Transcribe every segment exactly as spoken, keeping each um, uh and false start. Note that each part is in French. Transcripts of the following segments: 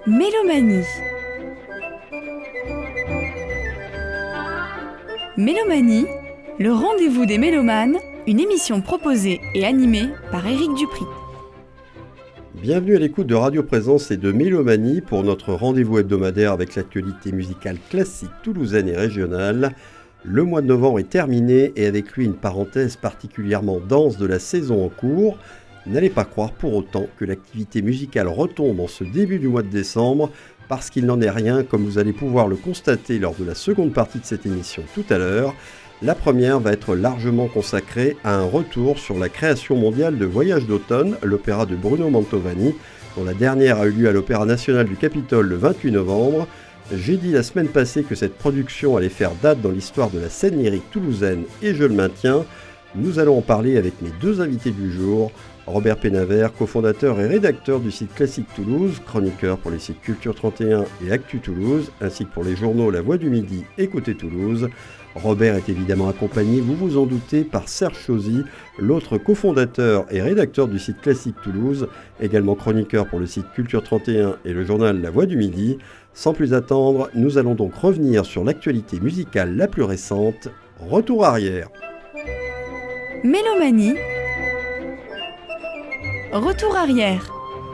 Mélomanie. Mélomanie, le rendez-vous des mélomanes, une émission proposée et animée par Éric Dupri. Bienvenue à l'écoute de Radio Présence et de Mélomanie pour notre rendez-vous hebdomadaire avec l'actualité musicale classique toulousaine et régionale. Le mois de novembre est terminé et avec lui une parenthèse particulièrement dense de la saison en cours. N'allez pas croire pour autant que l'activité musicale retombe en ce début du mois de décembre, parce qu'il n'en est rien, comme vous allez pouvoir le constater lors de la seconde partie de cette émission tout à l'heure. La première va être largement consacrée à un retour sur la création mondiale de Voyage d'automne, l'opéra de Bruno Mantovani, dont la dernière a eu lieu à l'Opéra National du Capitole le vingt-huit novembre. J'ai dit la semaine passée que cette production allait faire date dans l'histoire de la scène lyrique toulousaine et je le maintiens. Nous allons en parler avec mes deux invités du jour. Robert Pénavert, cofondateur et rédacteur du site Classique Toulouse, chroniqueur pour les sites Culture trente et un et Actu Toulouse, ainsi que pour les journaux La Voix du Midi et Côté Toulouse. Robert est évidemment accompagné, vous vous en doutez, par Serge Chauzy, l'autre cofondateur et rédacteur du site Classique Toulouse, également chroniqueur pour le site Culture trente et un et le journal La Voix du Midi. Sans plus attendre, nous allons donc revenir sur l'actualité musicale la plus récente. Retour arrière. Mélomanie. Retour arrière.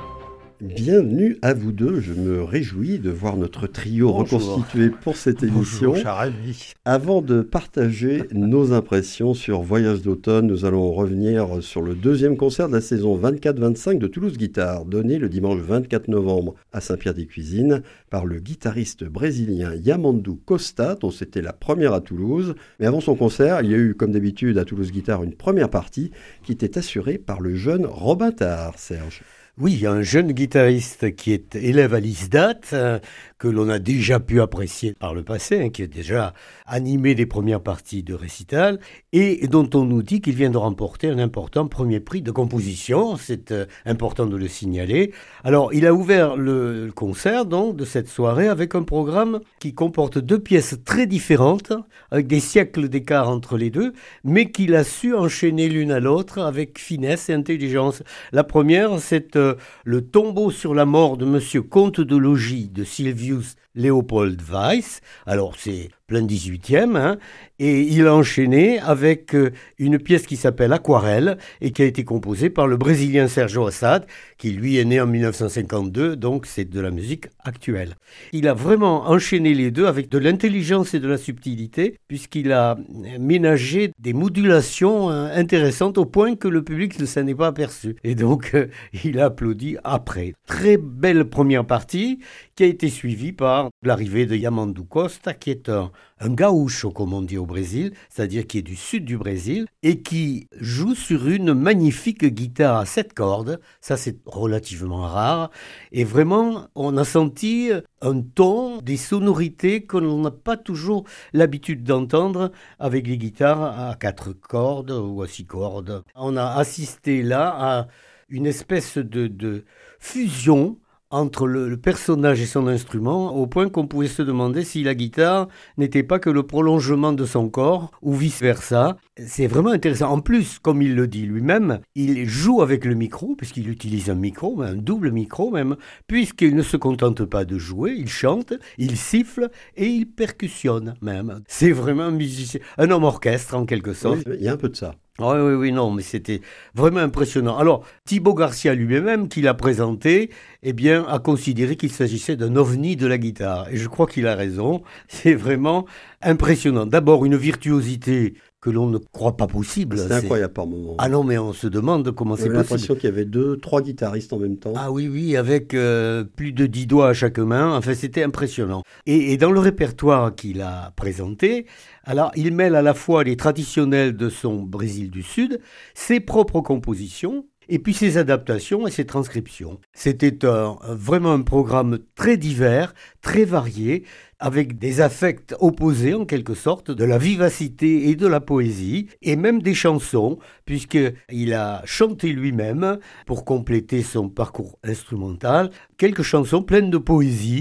Bienvenue à vous deux, je me réjouis de voir notre trio Bonjour. reconstitué pour cette émission. Bonjour, cher ami. Avant de partager nos impressions sur Voyage d'automne, nous allons revenir sur le deuxième concert de la saison vingt-quatre vingt-cinq de Toulouse Guitare, donné le dimanche vingt-quatre novembre à Saint-Pierre-des-Cuisines par le guitariste brésilien Yamandu Costa, dont c'était la première à Toulouse. Mais avant son concert, il y a eu, comme d'habitude, à Toulouse Guitare, une première partie qui était assurée par le jeune Robin Tahar, Serge. Oui, il y a un jeune guitariste qui est élève à l'ISDAT, euh, que l'on a déjà pu apprécier par le passé, hein, qui a déjà animé les premières parties de récital, et dont on nous dit qu'il vient de remporter un important premier prix de composition. C'est euh, important de le signaler. Alors, il a ouvert le, le concert donc de cette soirée avec un programme qui comporte deux pièces très différentes, avec des siècles d'écart entre les deux, mais qu'il a su enchaîner l'une à l'autre avec finesse et intelligence. La première, c'est euh, le tombeau sur la mort de Monsieur Comte de Logis de Sylvius Léopold Weiss. Alors c'est plein dix-huitième, hein, et il a enchaîné avec euh, une pièce qui s'appelle Aquarelle et qui a été composée par le Brésilien Sérgio Assad, qui lui est né en dix-neuf cent cinquante-deux, donc c'est de la musique actuelle. Il a vraiment enchaîné les deux avec de l'intelligence et de la subtilité, puisqu'il a ménagé des modulations euh, intéressantes au point que le public ne s'en est pas aperçu. Et donc euh, il a applaudi après. Très belle première partie qui a été suivie par l'arrivée de Yamandu Costa, qui est un, un gaúcho, comme on dit au Brésil, c'est-à-dire qui est du sud du Brésil, et qui joue sur une magnifique guitare à sept cordes. Ça, c'est relativement rare. Et vraiment, on a senti un ton, des sonorités que l'on n'a pas toujours l'habitude d'entendre avec les guitares à quatre cordes ou à six cordes. On a assisté là à une espèce de, de fusion entre le, le personnage et son instrument, au point qu'on pouvait se demander si la guitare n'était pas que le prolongement de son corps, ou vice-versa. C'est vraiment intéressant. En plus, comme il le dit lui-même, il joue avec le micro, puisqu'il utilise un micro, un double micro même, puisqu'il ne se contente pas de jouer, il chante, il siffle et il percussionne même. C'est vraiment un musicien, un homme orchestre en quelque sorte. Oui, il y a un peu de ça. Oui, oui, oui, non, mais c'était vraiment impressionnant. Alors, Thibaut Garcia lui-même, qui l'a présenté, eh bien, a considéré qu'il s'agissait d'un ovni de la guitare. Et je crois qu'il a raison. C'est vraiment impressionnant. D'abord, une virtuosité que l'on ne croit pas possible. C'est, c'est incroyable par moment. Ah non, mais on se demande comment c'est possible. J'ai l'impression qu'il y avait deux, trois guitaristes en même temps. Ah oui, oui, avec euh, plus de dix doigts à chaque main. Enfin, c'était impressionnant. Et, et dans le répertoire qu'il a présenté, alors, il mêle à la fois les traditionnels de son Brésil du Sud, ses propres compositions, et puis ses adaptations et ses transcriptions. C'était un, vraiment un programme très divers, très varié, avec des affects opposés en quelque sorte, de la vivacité et de la poésie, et même des chansons, puisqu'il a chanté lui-même, pour compléter son parcours instrumental, quelques chansons pleines de poésie,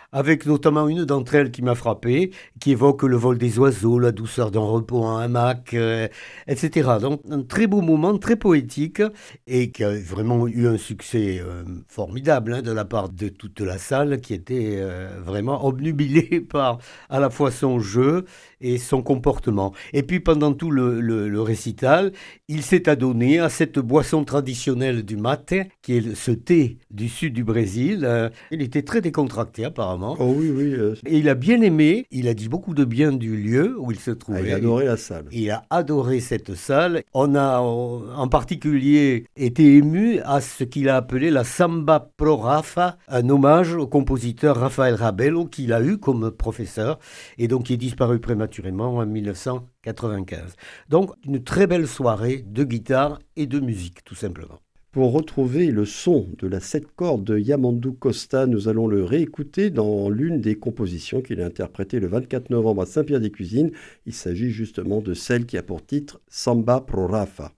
avec notamment une d'entre elles qui m'a frappé, qui évoque le vol des oiseaux, la douceur d'un repos en hamac, euh, et cetera. Donc un très beau moment, très poétique, et qui a vraiment eu un succès euh, formidable hein, de la part de toute la salle, qui était euh, vraiment obnubilée par à la fois son jeu et son comportement. Et puis pendant tout le, le, le récital, il s'est adonné à cette boisson traditionnelle du mate, qui est ce thé du sud du Brésil. Euh, il était très décontracté apparemment. Oh oui, oui. Euh... Et il a bien aimé, il a dit beaucoup de bien du lieu où il se trouvait. Ah, il a adoré la salle. Il a adoré cette salle. On a en particulier été ému à ce qu'il a appelé la Samba Pro Rafa, un hommage au compositeur Rafael Rabelo qu'il a eu comme professeur et donc qui est disparu prématurément en mille neuf cent quatre-vingt-quinze. Donc une très belle soirée de guitare et de musique tout simplement. Pour retrouver le son de la sept cordes de Yamandu Costa, nous allons le réécouter dans l'une des compositions qu'il a interprétées le vingt-quatre novembre à Saint-Pierre-des-Cuisines. Il s'agit justement de celle qui a pour titre Samba Pro Rafa.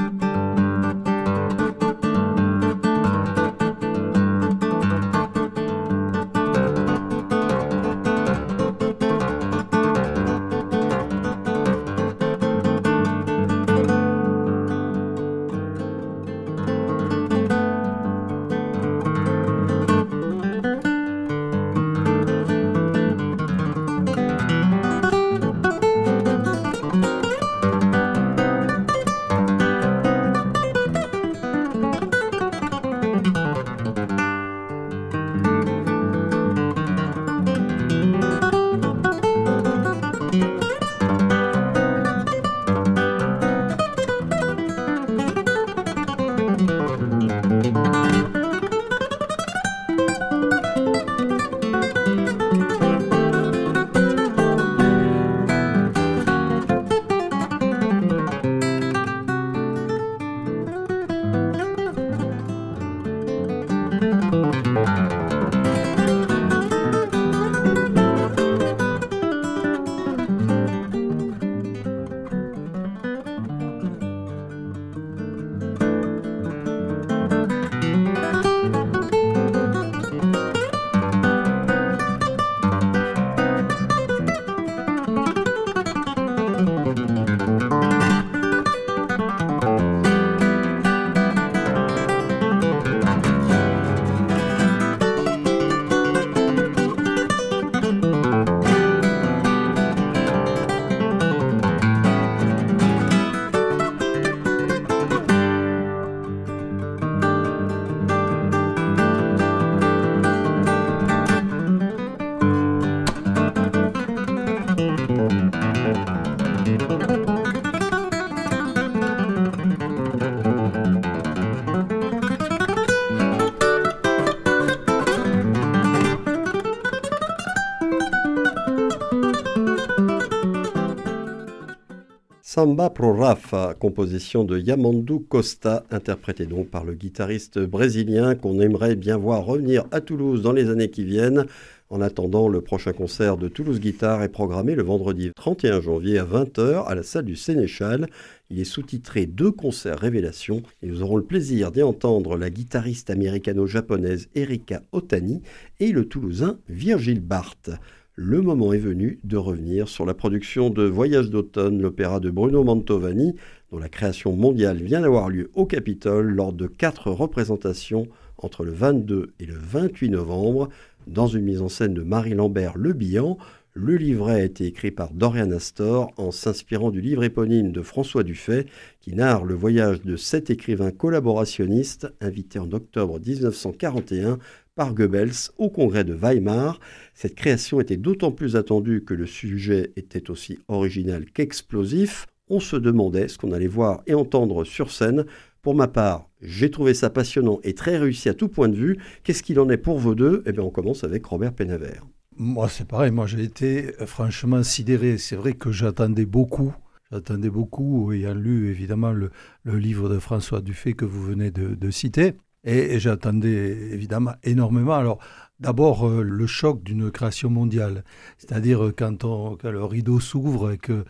Samba Pro Rafa, composition de Yamandu Costa, interprétée donc par le guitariste brésilien qu'on aimerait bien voir revenir à Toulouse dans les années qui viennent. En attendant, le prochain concert de Toulouse Guitare est programmé le vendredi trente et un janvier à vingt heures à la salle du Sénéchal. Il est sous-titré « Deux concerts révélations » et nous aurons le plaisir d'y entendre la guitariste américano-japonaise Erika Otani et le Toulousain Virgile Barthes. Le moment est venu de revenir sur la production de Voyage d'automne, l'opéra de Bruno Mantovani, dont la création mondiale vient d'avoir lieu au Capitole lors de quatre représentations entre le vingt-deux et le vingt-huit novembre, dans une mise en scène de Marie-Lambert Le Bihan. Le livret a été écrit par Dorian Astor en s'inspirant du livre éponyme de François Dufay, qui narre le voyage de sept écrivains collaborationnistes invités en octobre dix-neuf cent quarante et un par Goebbels au congrès de Weimar. Cette création était d'autant plus attendue que le sujet était aussi original qu'explosif. On se demandait ce qu'on allait voir et entendre sur scène. Pour ma part, j'ai trouvé ça passionnant et très réussi à tout point de vue. Qu'est-ce qu'il en est pour vous deux ? Eh bien, on commence avec Robert Penavert. Moi, c'est pareil. Moi, j'ai été franchement sidéré. C'est vrai que j'attendais beaucoup. J'attendais beaucoup, ayant lu évidemment le, le livre de François Dufay que vous venez de, de citer. Et, et j'attendais évidemment énormément. Alors, d'abord, euh, le choc d'une création mondiale. C'est-à-dire quand, on, quand le rideau s'ouvre et que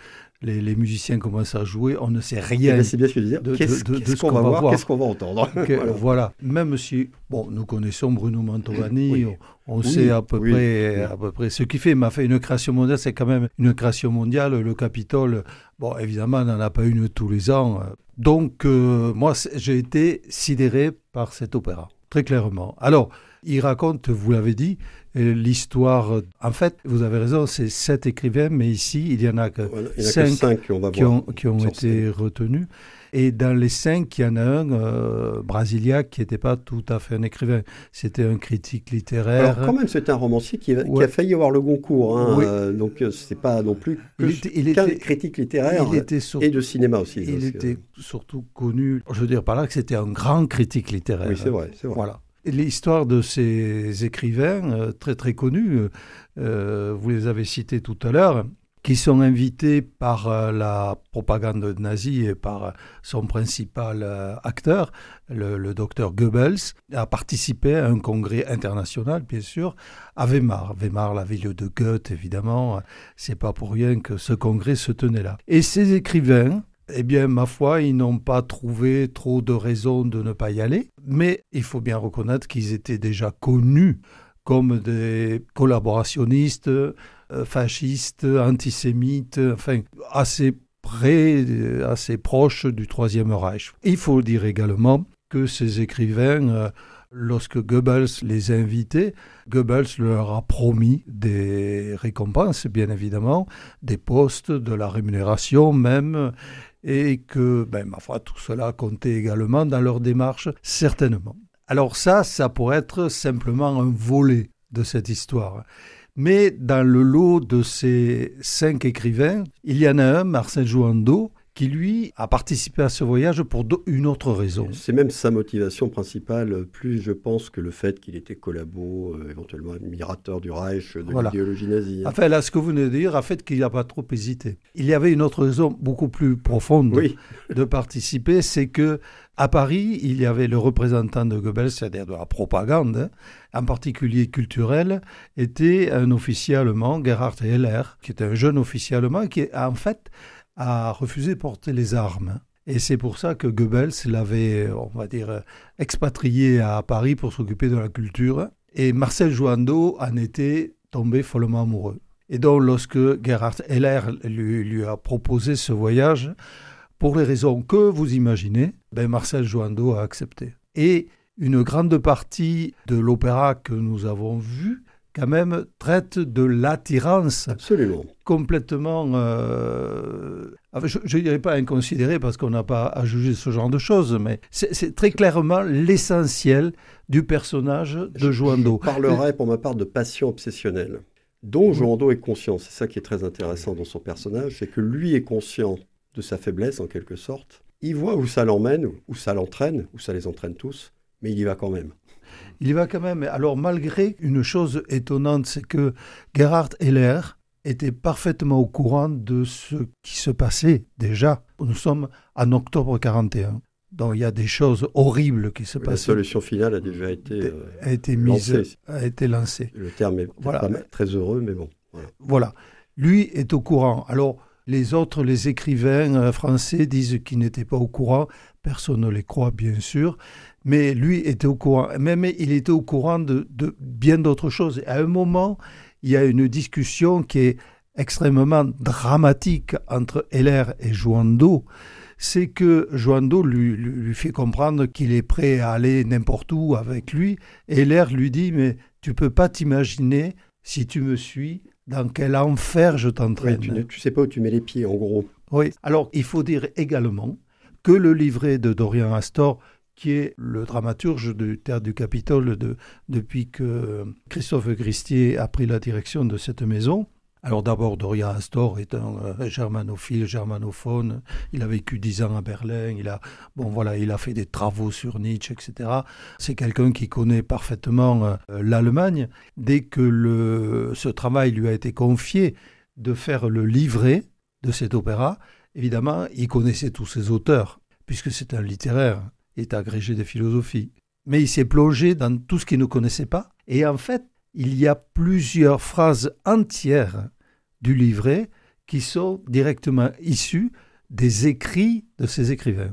les, les musiciens commencent à jouer, on ne sait Eh rien bien, c'est bien ce que je veux dire. de, Qu'est-ce, de- de- de qu'est-ce ce qu'on qu'on va va voir, voir. qu'est-ce qu'on va entendre. Que- Voilà. voilà. Même si, bon, nous connaissons Bruno Mantovani, Oui. on, on Oui, sait à peu, oui, près, oui. à peu près ce qu'il fait. Mais enfin, une création mondiale, c'est quand même une création mondiale. Le Capitole, bon, évidemment, on n'en a pas une tous les ans. Donc, euh, moi, c'est- j'ai été sidéré par cet opéra, très clairement. Alors, il raconte, vous l'avez dit, euh, l'histoire. En fait, vous avez raison, c'est sept écrivains, mais ici, il y en a que Voilà. Il n'y en a cinq que cinq qu'on va qui voir. ont, qui ont sur été scène. retenus. Et dans les cinq, il y en a un, euh, Brasiliac, qui n'était pas tout à fait un écrivain. C'était un critique littéraire. Alors, quand même, c'est un romancier qui, a- qui Ouais. a failli avoir le Goncourt. Hein, Oui. euh, donc, euh, c'est pas non plus que Il était- il qu'un était- critique littéraire il était sur- et de cinéma aussi. il parce que- était surtout connu, je veux dire par là que c'était un grand critique littéraire. Oui, c'est vrai, c'est vrai. Voilà. Et l'histoire de ces écrivains euh, très très connus, euh, euh, vous les avez cités tout à l'heure, qui sont invités par euh, la propagande nazie et par euh, son principal euh, acteur, le, le docteur Goebbels, à participer à un congrès international, bien sûr, à Weimar. Weimar, la ville de Goethe, évidemment, c'est pas pour rien que ce congrès se tenait là. Et ces écrivains, eh bien, ma foi, ils n'ont pas trouvé trop de raisons de ne pas y aller, mais il faut bien reconnaître qu'ils étaient déjà connus comme des collaborationnistes, euh, fascistes, antisémites, enfin, assez près, euh, assez proches du Troisième Reich. Il faut dire également que ces écrivains, euh, lorsque Goebbels les a invités, Goebbels leur a promis des récompenses, bien évidemment, des postes, de la rémunération même, et que, ben, ma foi, tout cela comptait également dans leur démarche, certainement. Alors ça, ça pourrait être simplement un volet de cette histoire. Mais dans le lot de ces cinq écrivains, il y en a un, Marcel Jouandeau, qui lui a participé à ce voyage pour do- une autre raison. C'est même sa motivation principale, plus je pense que le fait qu'il était collabo, euh, éventuellement admirateur du Reich, de Voilà. l'idéologie nazie. hein. Enfin, là, ce que vous venez de dire a fait qu'il n'a pas trop hésité. Il y avait une autre raison beaucoup plus profonde Oui, de participer, c'est que à Paris, il y avait le représentant de Goebbels, c'est-à-dire de la propagande, hein, en particulier culturelle, était un officier allemand, Gerhard Heller, qui était un jeune officier allemand qui, en fait, a refusé de porter les armes. Et c'est pour ça que Goebbels l'avait, on va dire, expatrié à Paris pour s'occuper de la culture. Et Marcel Jouandeau en était tombé follement amoureux. Et donc, lorsque Gerhard Heller lui, lui a proposé ce voyage, pour les raisons que vous imaginez, ben Marcel Jouandeau a accepté. Et une grande partie de l'opéra que nous avons vu, quand même, traite de l'attirance absolument. complètement, euh, enfin, je ne dirais pas inconsidérée parce qu'on n'a pas à juger ce genre de choses, mais c'est, c'est très clairement l'essentiel du personnage de Je- Jouandeau. Je parlerai pour ma part de passion obsessionnelle, dont Oui. Jouandeau est conscient. C'est ça qui est très intéressant dans son personnage, c'est que lui est conscient de sa faiblesse en quelque sorte. Il voit où ça l'emmène, où ça l'entraîne, où ça les entraîne tous, mais il y va quand même. Il y va quand même. Alors, malgré une chose étonnante, c'est que Gerhard Heller était parfaitement au courant de ce qui se passait déjà. Nous sommes en octobre quarante et un. Donc, il y a des choses horribles qui se La passent. solution finale a déjà été euh, a été mise, lancée. a été lancée. Le terme est peut-être Voilà. pas très heureux, mais bon. Voilà. Voilà. Lui est au courant. Alors, les autres, les écrivains euh, français disent qu'ils n'étaient pas au courant. Personne ne les croit, bien sûr. Mais lui était au courant. Même il était au courant de, de bien d'autres choses. Et à un moment, il y a une discussion qui est extrêmement dramatique entre Heller et Jouandeau. C'est que Jouandeau lui, lui, lui fait comprendre qu'il est prêt à aller n'importe où avec lui. Et Heller lui dit, mais tu peux pas t'imaginer, si tu me suis, dans quel enfer je t'entraîne. Oui, tu ne tu sais pas où tu mets les pieds, en gros. Oui. Alors, il faut dire également que le livret de Dorian Astor, qui est le dramaturge du Théâtre du Capitole de, depuis que Christophe Gristier a pris la direction de cette maison. Alors d'abord, Dorian Astor est un euh, germanophile, germanophone. Il a vécu dix ans à Berlin. Il a, bon, voilà, il a fait des travaux sur Nietzsche, et cetera. C'est quelqu'un qui connaît parfaitement euh, l'Allemagne. Dès que le, ce travail lui a été confié de faire le livret de cet opéra, évidemment, il connaissait tous ses auteurs, puisque c'est un littéraire. Il est agrégé de philosophie. Mais il s'est plongé dans tout ce qu'il ne connaissait pas. Et en fait, il y a plusieurs phrases entières du livret qui sont directement issus des écrits de ces écrivains.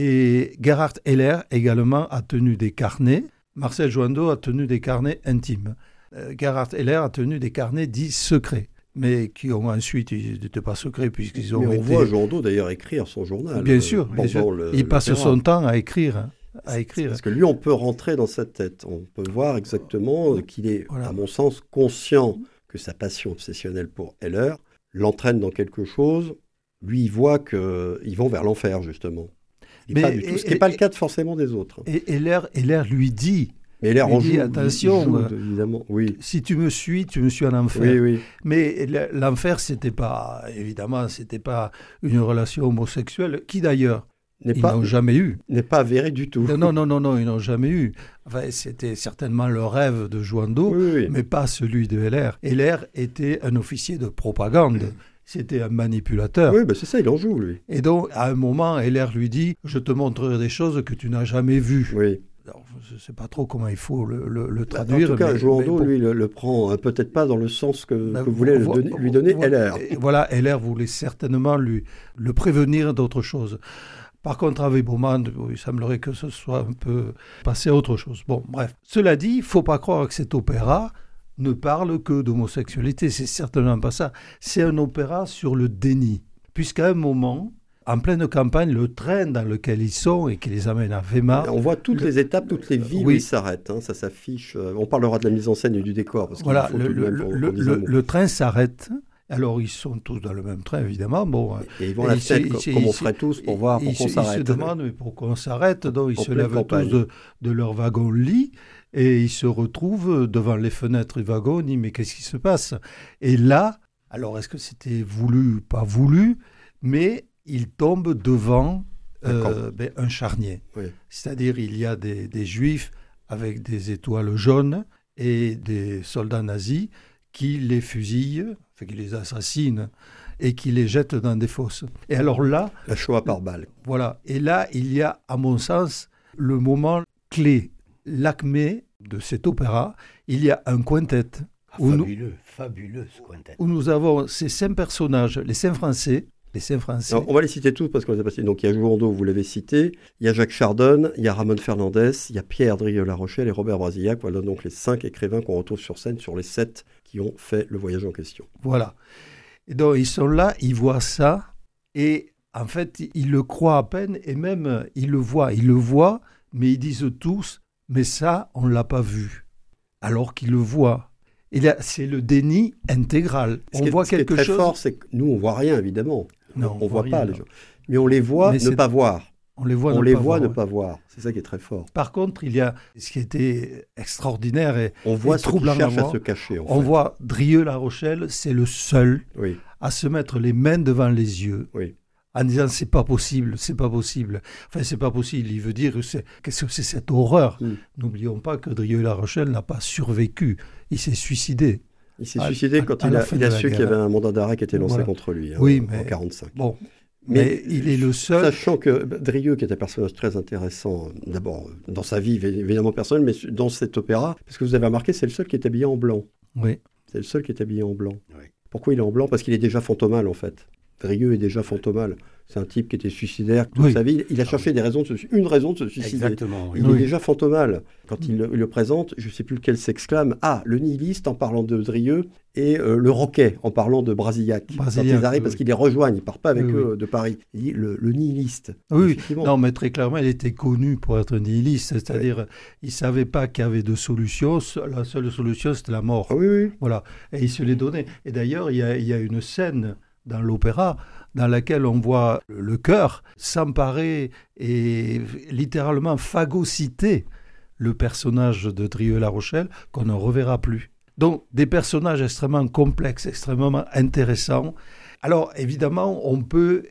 Et Gerhard Heller également a tenu des carnets. Marcel Joindeau a tenu des carnets intimes. Euh, Gerhard Heller a tenu des carnets dits secrets, mais qui ont ensuite, ils n'étaient pas secrets puisqu'ils ont mais on été... voit Joindeau d'ailleurs écrire son journal. Bien sûr, euh, bien sûr. Le, il passe le son temps à écrire. Hein, à écrire. Parce que lui, on peut rentrer dans sa tête. On peut voir exactement qu'il est, voilà. à mon sens, conscient que sa passion obsessionnelle pour Heller l'entraîne dans quelque chose. Lui, il voit qu'ils vont vers l'enfer, justement. Mais, pas du tout, et, ce qui n'est pas et, le cas de forcément des autres. Et Heller, Heller lui dit, mais Heller lui en dit joue, attention, il joue, évidemment. Oui. Si tu me suis, tu me suis en enfer. Oui, oui. Mais l'enfer, c'était pas, évidemment, c'était pas une relation homosexuelle, qui d'ailleurs, ils pas, n'ont jamais eu. N'est pas avéré du tout. Non, non, non, non, ils n'ont jamais eu. Enfin, c'était certainement le rêve de Joindeau, oui, oui. mais pas celui de Heller. Heller était un officier de propagande. Mmh. C'était un manipulateur. Oui, ben c'est ça, il en joue, lui. Et donc, à un moment, Heller lui dit « Je te montrerai des choses que tu n'as jamais vues. » Oui. Alors, je ne sais pas trop comment il faut le, le, le traduire. En tout cas, mais, Joindeau, mais bon. lui, le, le prend euh, peut-être pas dans le sens que, ben, que voulait vo- le donner, lui donner vo- Heller. Voilà, Heller voulait certainement lui, le prévenir d'autre chose. Par contre, avec Baumann, il semblerait que ce soit un peu passé à autre chose. Bon, bref. Cela dit, il ne faut pas croire que cet opéra ne parle que d'homosexualité. C'est certainement pas ça. C'est un opéra sur le déni. Puisqu'à un moment, en pleine campagne, le train dans lequel ils sont et qui les amène à Weimar... On voit toutes le... les étapes, toutes les villes oui. où ils s'arrêtent. Hein, ça s'affiche. On parlera de la mise en scène et du décor. Parce voilà, faut le, le, le, le, le train s'arrête. Alors, ils sont tous dans le même train, évidemment. Bon, et ils vont à la fête, comme, comme on ferait tous, pour voir pourquoi on s'arrête. Ils se demandent mais pourquoi on s'arrête. Donc, ils en se lèvent campagne. tous de, de leur wagon-lit et ils se retrouvent devant les fenêtres du wagon. Ils disent, mais qu'est-ce qui se passe? Et là, alors, est-ce que c'était voulu ou pas voulu? Mais ils tombent devant euh, ben, un charnier. Oui. C'est-à-dire, il y a des, des juifs avec des étoiles jaunes et des soldats nazis qui les fusillent, enfin, qui les assassinent et qui les jettent dans des fosses. Et alors là... La Shoah par balle. Voilà. Et là, il y a, à mon sens, le moment clé, l'acmé de cet opéra. Il y a un quintet. Ah, fabuleux, nous, fabuleux ce quintet. Où nous avons ces cinq personnages, les cinq Français. Les cinq Français. Alors, on va les citer tous parce qu'on les a passés. Donc il y a Joindeau, vous l'avez cité, il y a Jacques Chardon, il y a Ramon Fernandez, il y a Pierre Drieux-La Rochelle et Robert Brasillac. Voilà donc les cinq écrivains qu'on retrouve sur scène sur les sept qui ont fait le voyage en question. Voilà. Et donc ils sont là, ils voient ça et en fait ils le croient à peine et même ils le voient, ils le voient, mais ils disent tous, mais ça on l'a pas vu, alors qu'ils le voient. Et là, c'est le déni intégral. Ce on qui est, voit ce quelque qui est très chose. fort, c'est que nous on voit rien évidemment. Non, on ne voit rien, pas non. les gens. Mais on les voit Mais ne c'est... pas voir. On les voit, on ne, les pas voit voir, ne ouais. pas voir. C'est ça qui est très fort. Par contre, il y a ce qui était extraordinaire et, on voit et ceux qui troublant cherchent à à voir. se cacher. En on fait. voit Drieux-La Rochelle, c'est le seul oui. à se mettre les mains devant les yeux. Oui. En disant c'est pas possible, c'est pas possible. Enfin, c'est pas possible. Il veut dire c'est, qu'est-ce que c'est cette horreur. Mm. N'oublions pas que Drieux-La Rochelle n'a pas survécu. Il s'est suicidé. Il s'est à, suicidé quand à, il a, il a su qu'il y avait un mandat d'arrêt qui était lancé voilà. contre lui hein, oui, en, mais, en quarante-cinq. Bon, mais, mais il est le seul. Sachant que Drieux, qui est un personnage très intéressant, d'abord dans sa vie évidemment personnelle, mais dans cet opéra, parce que vous avez remarqué, c'est le seul qui est habillé en blanc. Oui. C'est le seul qui est habillé en blanc. Oui. Pourquoi il est en blanc? Parce qu'il est déjà fantomal en fait. Drieux est déjà fantomal. C'est un type qui était suicidaire toute oui. sa vie. Il a cherché des raisons de se, une raison de se suicider. Exactement, oui. Il oui. est déjà fantomal. Quand il, il le présente, je ne sais plus lequel s'exclame. Ah, le nihiliste en parlant de Drieux et euh, le roquet en parlant de Brasillac. Brasillac quand ils arrivent, oui. parce qu'ils les rejoignent. Ils ne partent pas avec oui, eux oui. de Paris. Il dit le, le nihiliste. Oui, non, mais très clairement, il était connu pour être nihiliste. C'est-à-dire, oui. il ne savait pas qu'il y avait de solution. La seule solution, c'était la mort. Ah, oui, oui. Voilà. Et il se les donnait. Et d'ailleurs, il y a, il y a une scène dans l'opéra dans laquelle on voit le chœur s'emparer et littéralement phagocyter le personnage de Drieux-La Rochelle qu'on ne reverra plus. Donc, des personnages extrêmement complexes, extrêmement intéressants. Alors, évidemment, on peut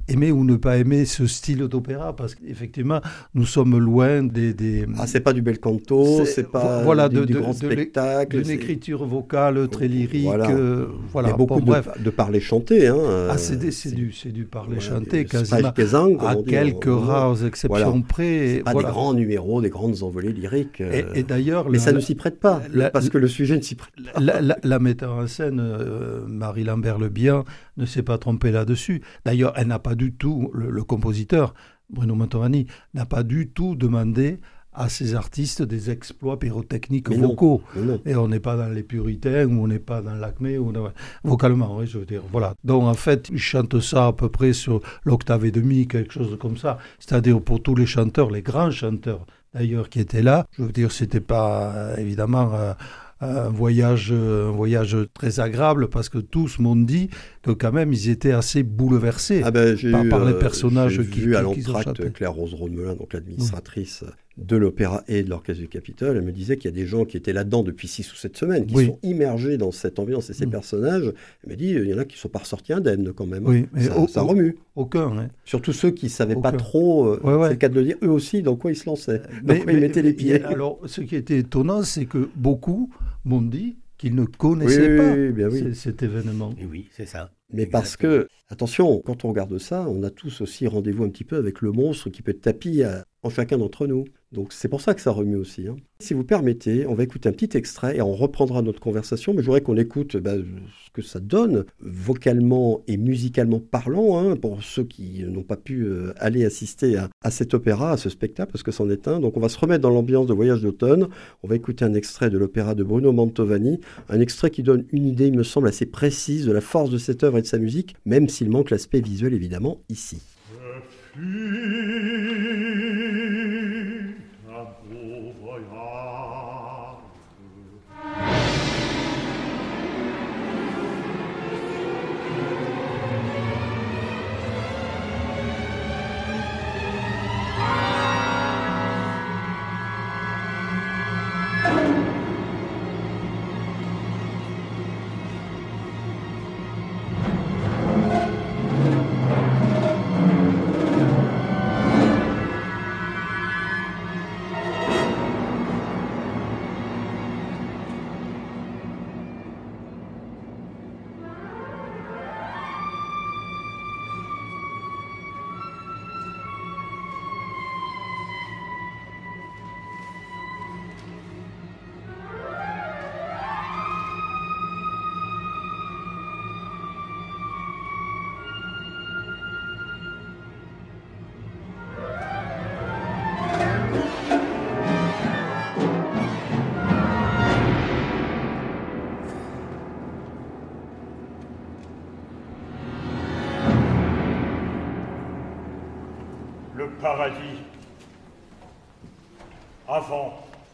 aimer ou ne pas aimer ce style d'opéra, parce qu'effectivement, nous sommes loin des... des... Ah, c'est pas du bel canto, c'est, c'est pas voilà, du, de, du de, grand de spectacle. D'une c'est... écriture vocale très lyrique. Voilà. Euh, voilà. Il y a beaucoup bon, de, bref. de parler chanté. Hein, ah, c'est, des, c'est, c'est du, c'est du parler voilà, chanté, quasiment, gesang, à dit, quelques on, rares exceptions voilà. près. C'est pas voilà. des grands numéros, des grandes envolées lyriques. Et, et d'ailleurs... Mais la, ça ne s'y prête pas, la, parce que le sujet ne s'y prête pas. La, la, la metteur en scène, euh, Marie Lambert-Lebihan, ne s'est pas trompée là-dessus. D'ailleurs, elle n'a pas du tout, le, le compositeur, Bruno Mantovani, n'a pas du tout demandé à ces artistes des exploits pyrotechniques mais vocaux. Non, non. Et on n'est pas dans les puritains, ou on n'est pas dans l'Acmé, ou dans... vocalement, oui, je veux dire. Voilà. Donc en fait, ils chantent ça à peu près sur l'octave et demi, quelque chose comme ça. C'est-à-dire pour tous les chanteurs, les grands chanteurs d'ailleurs qui étaient là, je veux dire, c'était pas euh, évidemment... Euh, un voyage, un voyage très agréable, parce que tous m'ont dit que quand même ils étaient assez bouleversés ah ben, j'ai par, eu, par les euh, personnages j'ai qui, vu à qui, qui l'entracte Claire Rose Rodemelin, donc l'administratrice oui. de l'Opéra et de l'Orchestre du Capitole. Elle me disait qu'il y a des gens qui étaient là-dedans depuis six ou sept semaines, qui oui. sont immergés dans cette ambiance et ces mmh. personnages. Elle me dit il y en a qui ne sont pas ressortis indemnes quand même. Oui, mais ça, au, ça remue. Aucun. Hein. Surtout ceux qui ne savaient aucun. pas trop, euh, ouais, ouais. c'est le cas de le dire, eux aussi, dans quoi ils se lançaient, dans mais, quoi mais, ils mettaient mais, les pieds. Alors, ce qui était étonnant, c'est que beaucoup m'ont dit qu'ils ne connaissaient oui, pas oui, bien oui. c- cet événement. Et oui, c'est ça. Mais Exactement. Parce que, attention, quand on regarde ça, on a tous aussi rendez-vous un petit peu avec le monstre qui peut être tapis à, en chacun d'entre nous. Donc c'est pour ça que ça remue aussi. Hein. Si vous permettez, on va écouter un petit extrait et on reprendra notre conversation, mais je voudrais qu'on écoute bah, ce que ça donne, vocalement et musicalement parlant, hein, pour ceux qui n'ont pas pu euh, aller assister à, à cet opéra, à ce spectacle, parce que c'en est un. Donc on va se remettre dans l'ambiance de Voyage d'automne. On va écouter un extrait de l'opéra de Bruno Mantovani, un extrait qui donne une idée, il me semble, assez précise de la force de cette œuvre et de sa musique, même s'il manque l'aspect visuel, évidemment, ici. Le paradis avant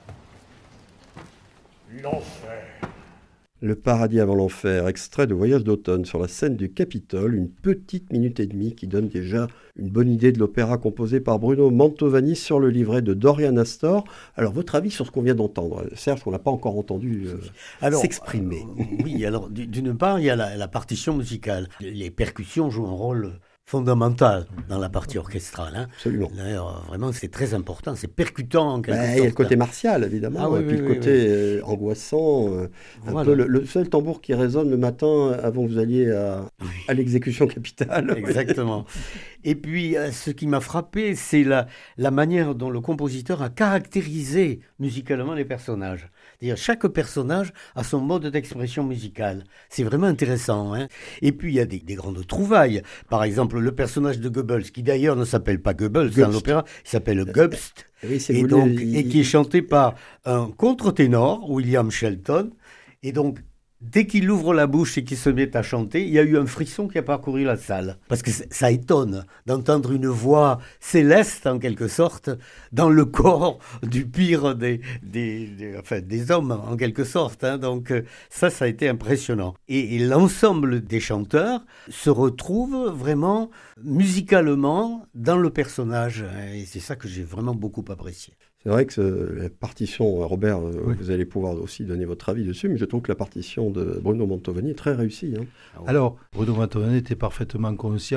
l'enfer. Le paradis avant l'enfer, extrait de Voyage d'automne sur la scène du Capitole, une petite minute et demie qui donne déjà une bonne idée de l'opéra composé par Bruno Mantovani sur le livret de Dorian Astor. Alors, votre avis sur ce qu'on vient d'entendre, Serge, qu'on n'a pas encore entendu euh, alors, s'exprimer. Euh, oui, alors d'une part, il y a la, la partition musicale. Les percussions jouent un rôle fondamental dans la partie orchestrale. Hein. Absolument. D'ailleurs, vraiment, c'est très important, c'est percutant en quelque bah, sorte. Il y a le côté martial, évidemment, ah, oui, et puis oui, le oui, côté oui. Euh, angoissant. Euh, voilà. un peu le, le seul tambour qui résonne le matin avant que vous alliez à, oui. à l'exécution capitale. Exactement. Et puis, euh, ce qui m'a frappé, c'est la, la manière dont le compositeur a caractérisé musicalement les personnages. C'est-à-dire, chaque personnage a son mode d'expression musicale. C'est vraiment intéressant. Hein. Et puis, il y a des, des grandes trouvailles. Par exemple, le personnage de Goebbels, qui d'ailleurs ne s'appelle pas Goebbels dans l'opéra, il s'appelle Gobst, oui, et, voulu, donc, il... et qui est chanté par un contre-ténor, William Shelton. Et donc, dès qu'il ouvre la bouche et qu'il se met à chanter, il y a eu un frisson qui a parcouru la salle. Parce que ça étonne d'entendre une voix céleste, en quelque sorte, dans le corps du pire des, des, des, enfin, des hommes, en quelque sorte. Hein. Donc ça, ça a été impressionnant. Et, et l'ensemble des chanteurs se retrouve vraiment musicalement dans le personnage. Et c'est ça que j'ai vraiment beaucoup apprécié. C'est vrai que euh, la partition, Robert, euh, oui. vous allez pouvoir aussi donner votre avis dessus, mais je trouve que la partition de Bruno Mantovani est très réussie. Hein. Alors, Bruno Mantovani était parfaitement conscient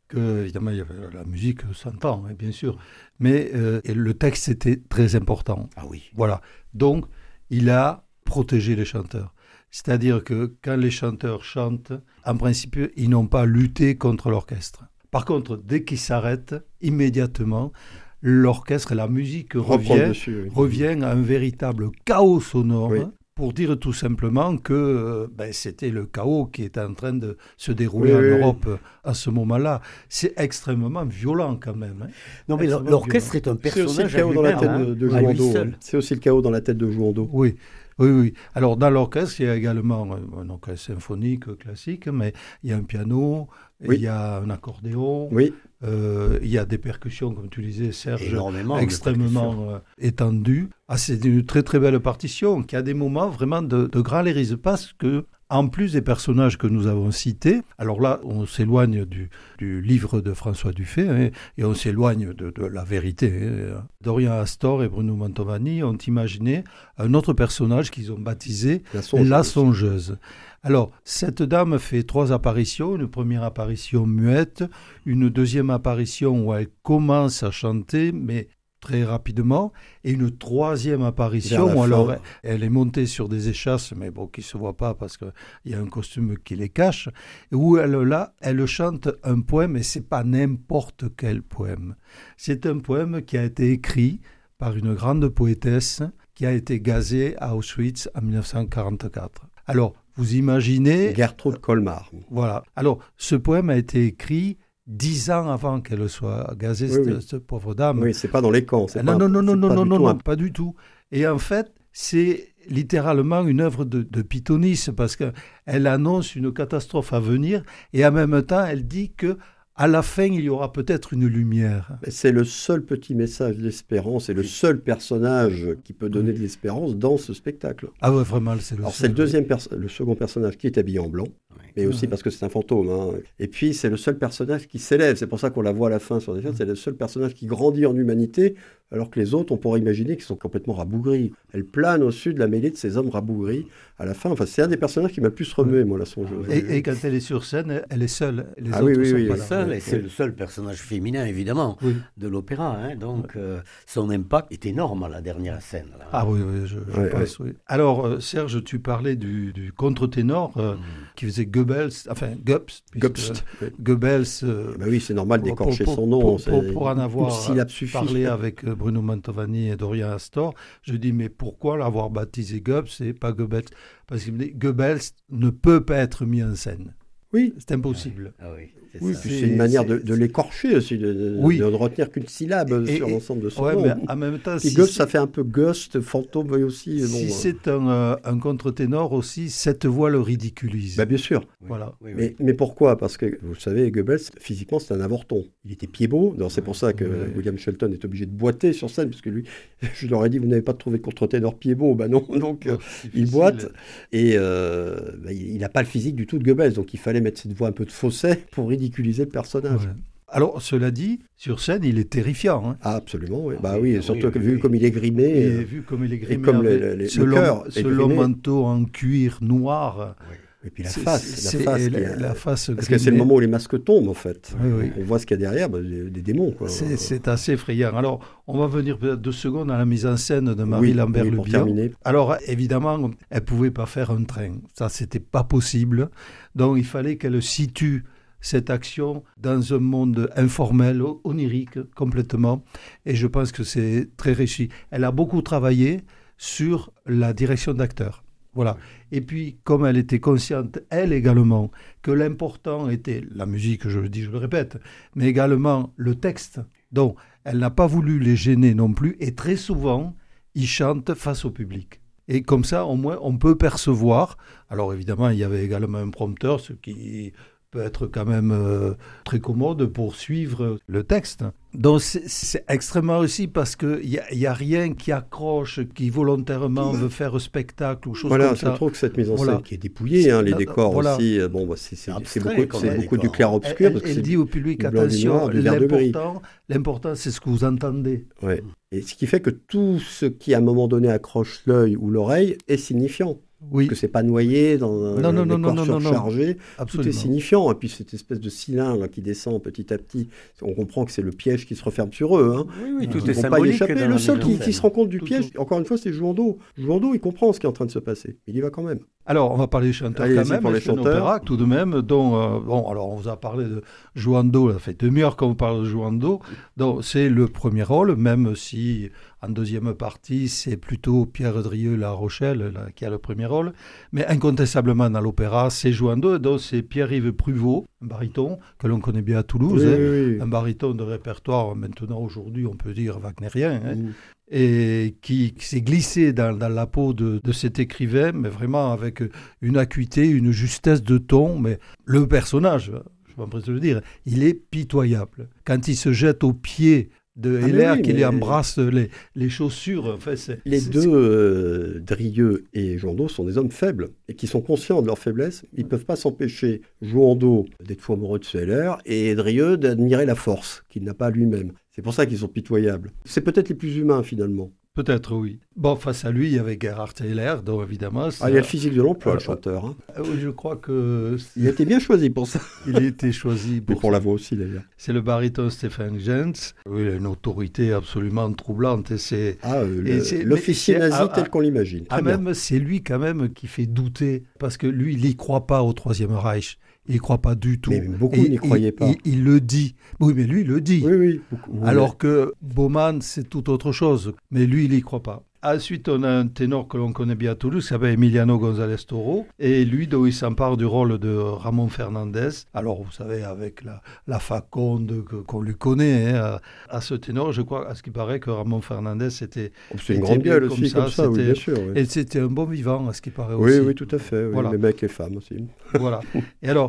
que, évidemment, il y avait, la musique s'entend, hein, bien sûr, mais euh, et le texte était très important. Ah oui. Voilà. Donc, il a protégé les chanteurs. C'est-à-dire que quand les chanteurs chantent, en principe, ils n'ont pas lutté contre l'orchestre. Par contre, dès qu'ils s'arrêtent, immédiatement, l'orchestre et la musique revient, dessus, oui. revient à un véritable chaos sonore. Oui. Pour dire tout simplement que euh, ben, c'était le chaos qui était en train de se dérouler oui, en oui, Europe oui. à ce moment-là. C'est extrêmement violent quand même. Hein. Non mais Extrêmement l'orchestre violent. est un C'est aussi le personnage chaos dans la tête hein, de, de à lui Jouando. seul. Ouais. C'est aussi le chaos dans la tête de Jouando. Oui. Oui, oui. Alors, dans l'orchestre, il y a également un orchestre symphonique classique, mais il y a un piano, oui. il y a un accordéon, oui. euh, il y a des percussions, comme tu disais, Serge, énormément extrêmement euh, étendues. Ah, c'est une très, très belle partition qui a des moments vraiment de, de grand lyrisme, parce que, en plus des personnages que nous avons cités, alors là, on s'éloigne du, du livre de François Dufay hein, et on s'éloigne de, de la vérité. Hein. Dorian Astor et Bruno Mantovani ont imaginé un autre personnage qu'ils ont baptisé La songeuse. La songeuse. Alors, cette dame fait trois apparitions. Une première apparition muette, une deuxième apparition où elle commence à chanter, mais très rapidement, et une troisième apparition où alors elle, elle est montée sur des échasses, mais bon, qui ne se voit pas parce qu'il y a un costume qui les cache, où elle, là, elle chante un poème, et ce n'est pas n'importe quel poème. C'est un poème qui a été écrit par une grande poétesse qui a été gazée à Auschwitz en dix-neuf cent quarante-quatre. Alors, vous imaginez... Gertrude Colmar. Voilà. Alors, ce poème a été écrit dix ans avant qu'elle soit gazée, oui, cette, oui. cette pauvre dame. Oui, c'est pas dans les camps. C'est ah, non, pas, non, non, non, non, non, non, un... non, pas du tout. Et en fait, c'est littéralement une œuvre de, de pythonisme parce qu'elle annonce une catastrophe à venir et en même temps, elle dit que à la fin, il y aura peut-être une lumière. C'est le seul petit message d'espérance et le seul personnage qui peut donner de l'espérance dans ce spectacle. Ah ouais, vraiment, c'est le Alors, seul. c'est le deuxième, perso- le second personnage qui est habillé en blanc, ouais. mais aussi ouais. parce que c'est un fantôme. Hein. Et puis, c'est le seul personnage qui s'élève. C'est pour ça qu'on la voit à la fin sur des films. C'est le seul personnage qui grandit en humanité, alors que les autres, on pourrait imaginer qu'ils sont complètement rabougris. Elle plane au-dessus de la mêlée de ces hommes rabougris à la fin. Enfin, c'est un des personnages qui m'a le plus remué, moi, la songeuse. Et, et quand elle est sur scène, elle est seule. Les ah autres oui, oui, sont oui, pas oui, là. Seul, et c'est oui. le seul personnage féminin, évidemment, oui. de l'opéra. Hein. Donc, ouais. euh, son impact est énorme à la dernière scène. Là. Ah oui, oui, je, je ouais, pense, ouais. oui. Alors, euh, Serge, tu parlais du, du contre-ténor euh, mm. qui faisait Goebbels, enfin, Gobst. Gobst. Euh, Goebbels. Euh, bah oui, c'est normal d'écorcher pour, son nom. Pour, pour, pour, pour en avoir parlé avec Bruno Mantovani et Dorian Astor, je dis, mais pourquoi l'avoir baptisé Goebbels et pas Goebbels? Parce qu'il me dit, Goebbels ne peut pas être mis en scène. Oui. C'est impossible. Ah oui, c'est, oui, ça. c'est, c'est une manière de, de l'écorcher aussi, de, de, oui. de ne retenir qu'une syllabe et, sur et, l'ensemble de son ouais, nom. Mais en même temps, Puis si Ghost, ça fait un peu Ghost, fantôme aussi. Si bon, c'est un, euh, un contre-ténor aussi, cette voix le ridiculise. Bah bien sûr. Oui. Voilà. Oui, oui. Mais, mais pourquoi? Parce que, vous savez, Goebbels, physiquement, c'est un avorton. Il était pied-beau. C'est pour ça que oui. William Shelton est obligé de boiter sur scène, parce que lui, je leur ai dit, vous n'avez pas trouvé de contre-ténor pied-beau. Bah non, donc oh, il boite. Et euh, bah, il n'a pas le physique du tout de Goebbels, donc il fallait mettre cette voix un peu de fausset pour ridiculiser le personnage. Ouais. Alors, cela dit, sur scène, il est terrifiant. Hein. Ah, absolument, oui. Bah oui, oui surtout oui, que, vu oui. comme il est grimé. Et vu comme il est grimé, et comme les, les, les, ce le long, cœur ce long manteau en cuir noir. Oui. Et puis la c'est, face, c'est, la face, c'est, la, la face parce que c'est le moment où les masques tombent en fait. Oui, oui. On voit ce qu'il y a derrière, bah, des, des démons. Quoi. C'est, c'est assez effrayant. Alors, on va venir deux secondes à la mise en scène de Marie oui, Lambert oui, Le Bihan. Alors, évidemment, elle pouvait pas faire un train. Ça, c'était pas possible. Donc, il fallait qu'elle situe cette action dans un monde informel, onirique, complètement. Et je pense que c'est très réussi. Elle a beaucoup travaillé sur la direction d'acteurs. Voilà. Et puis, comme elle était consciente, elle également, que l'important était la musique, je le dis, je le répète, mais également le texte. Donc, elle n'a pas voulu les gêner non plus. Et très souvent, ils chantent face au public. Et comme ça, au moins, on peut percevoir. Alors, évidemment, il y avait également un prompteur, ce qui peut être quand même euh, très commode pour suivre le texte. Donc c'est, c'est extrêmement aussi parce qu'il n'y a, y a rien qui accroche, qui volontairement veut faire spectacle ou chose voilà, comme ça. Voilà, je trouve que cette mise en voilà. scène qui est dépouillée, hein, les c'est, décors voilà. aussi, bon, bah, c'est, c'est, abstrait, c'est beaucoup, c'est beaucoup du clair-obscur. Elle, parce que elle c'est dit au public, du blanc, attention, du noir, du vert, l'important, l'important c'est ce que vous entendez. Ouais. Et ce qui fait que tout ce qui à un moment donné accroche l'œil ou l'oreille est signifiant. Oui. Parce que c'est pas noyé dans un Non, non, non, décor non, non, non, surchargé. Tout Absolument. est signifiant. Et puis cette espèce de cylindre là, qui descend petit à petit, on comprend que c'est le piège qui se referme sur eux. Hein. Oui, oui, tout Ils est vont pas y symbolique. échapper. dans Le la seul mise en qui, scène. qui se rend compte du Tout, piège, tout. encore une fois, c'est Jouandeau. Jouandeau, il comprend ce qui est en train de se passer. Il y va quand même. Alors, on va parler des chanteurs Allez-y quand même. pour les C'est un chanteurs. opéra, tout de même, dont, euh, bon, alors on vous a parlé de Jouandeau, ça fait demi-heure qu'on parle de Jouandeau, donc c'est le premier rôle, même si en deuxième partie, c'est plutôt Pierre Drieux La Rochelle là, qui a le premier rôle, mais incontestablement dans l'opéra, c'est Jouandeau, donc c'est Pierre-Yves Pruvot, un baryton que l'on connaît bien à Toulouse, Oui, hein, oui, oui. un baryton de répertoire, maintenant aujourd'hui on peut dire wagnérien, hein, Mm. et qui, qui s'est glissé dans, dans la peau de, de cet écrivain, mais vraiment avec une acuité, une justesse de ton. Mais le personnage, je m'empresse de le dire, il est pitoyable. Quand il se jette aux pieds de Ah, mais Heller, oui, qu'il mais- embrasse les, les chaussures, en fait, c'est, Les c'est- deux, euh, Drieux et Jouandeau, sont des hommes faibles et qui sont conscients de leur faiblesse. Ils ne peuvent pas s'empêcher, Jouandeau, d'être fou amoureux de ce Heller et Drieux d'admirer la force qu'il n'a pas lui-même. C'est pour ça qu'ils sont pitoyables. C'est peut-être les plus humains finalement. peut-être oui. Bon, face à lui, il y avait Gerhard Heller, donc évidemment... Ah, il y a le physique de l'emploi, le euh, chanteur. Hein. euh, oui, je crois que Il a été bien choisi pour ça. il a été choisi Et pour, pour la voix aussi d'ailleurs. C'est le baryton Stéphane Jens. Oui, il a une autorité absolument troublante et c'est... Ah, euh, Et le- c'est- l'officier mais c'est- nazi ah, tel ah, qu'on l'imagine. Très Ah, bien. même, c'est lui quand même qui fait douter, parce que lui, il n'y croit pas au Troisième Reich. Il n'y croit pas du tout. Mais beaucoup Et n'y il- croyaient pas. Il, il le dit. Oui, mais lui, il le dit. Oui, oui. beaucoup. Alors que Baumann, c'est tout autre chose. Mais lui, il n'y croit pas. Ensuite, on a un ténor que l'on connaît bien à Toulouse, qui s'appelle Emiliano González Toro. Et lui, donc, il s'empare du rôle de Ramon Fernandez. Alors, vous savez, avec la, la faconde que- qu'on lui connaît, hein, à, à ce ténor, je crois, à ce qui paraît que Ramon Fernandez était... Oh, c'est une était grande bien gueule comme aussi, ça, comme ça, oui, c'était- bien sûr. Oui, Et c'était un bon vivant, à ce qui paraît oui, aussi. oui, tout à fait. Oui. Voilà. Même avec les femmes aussi. Voilà. Et alors,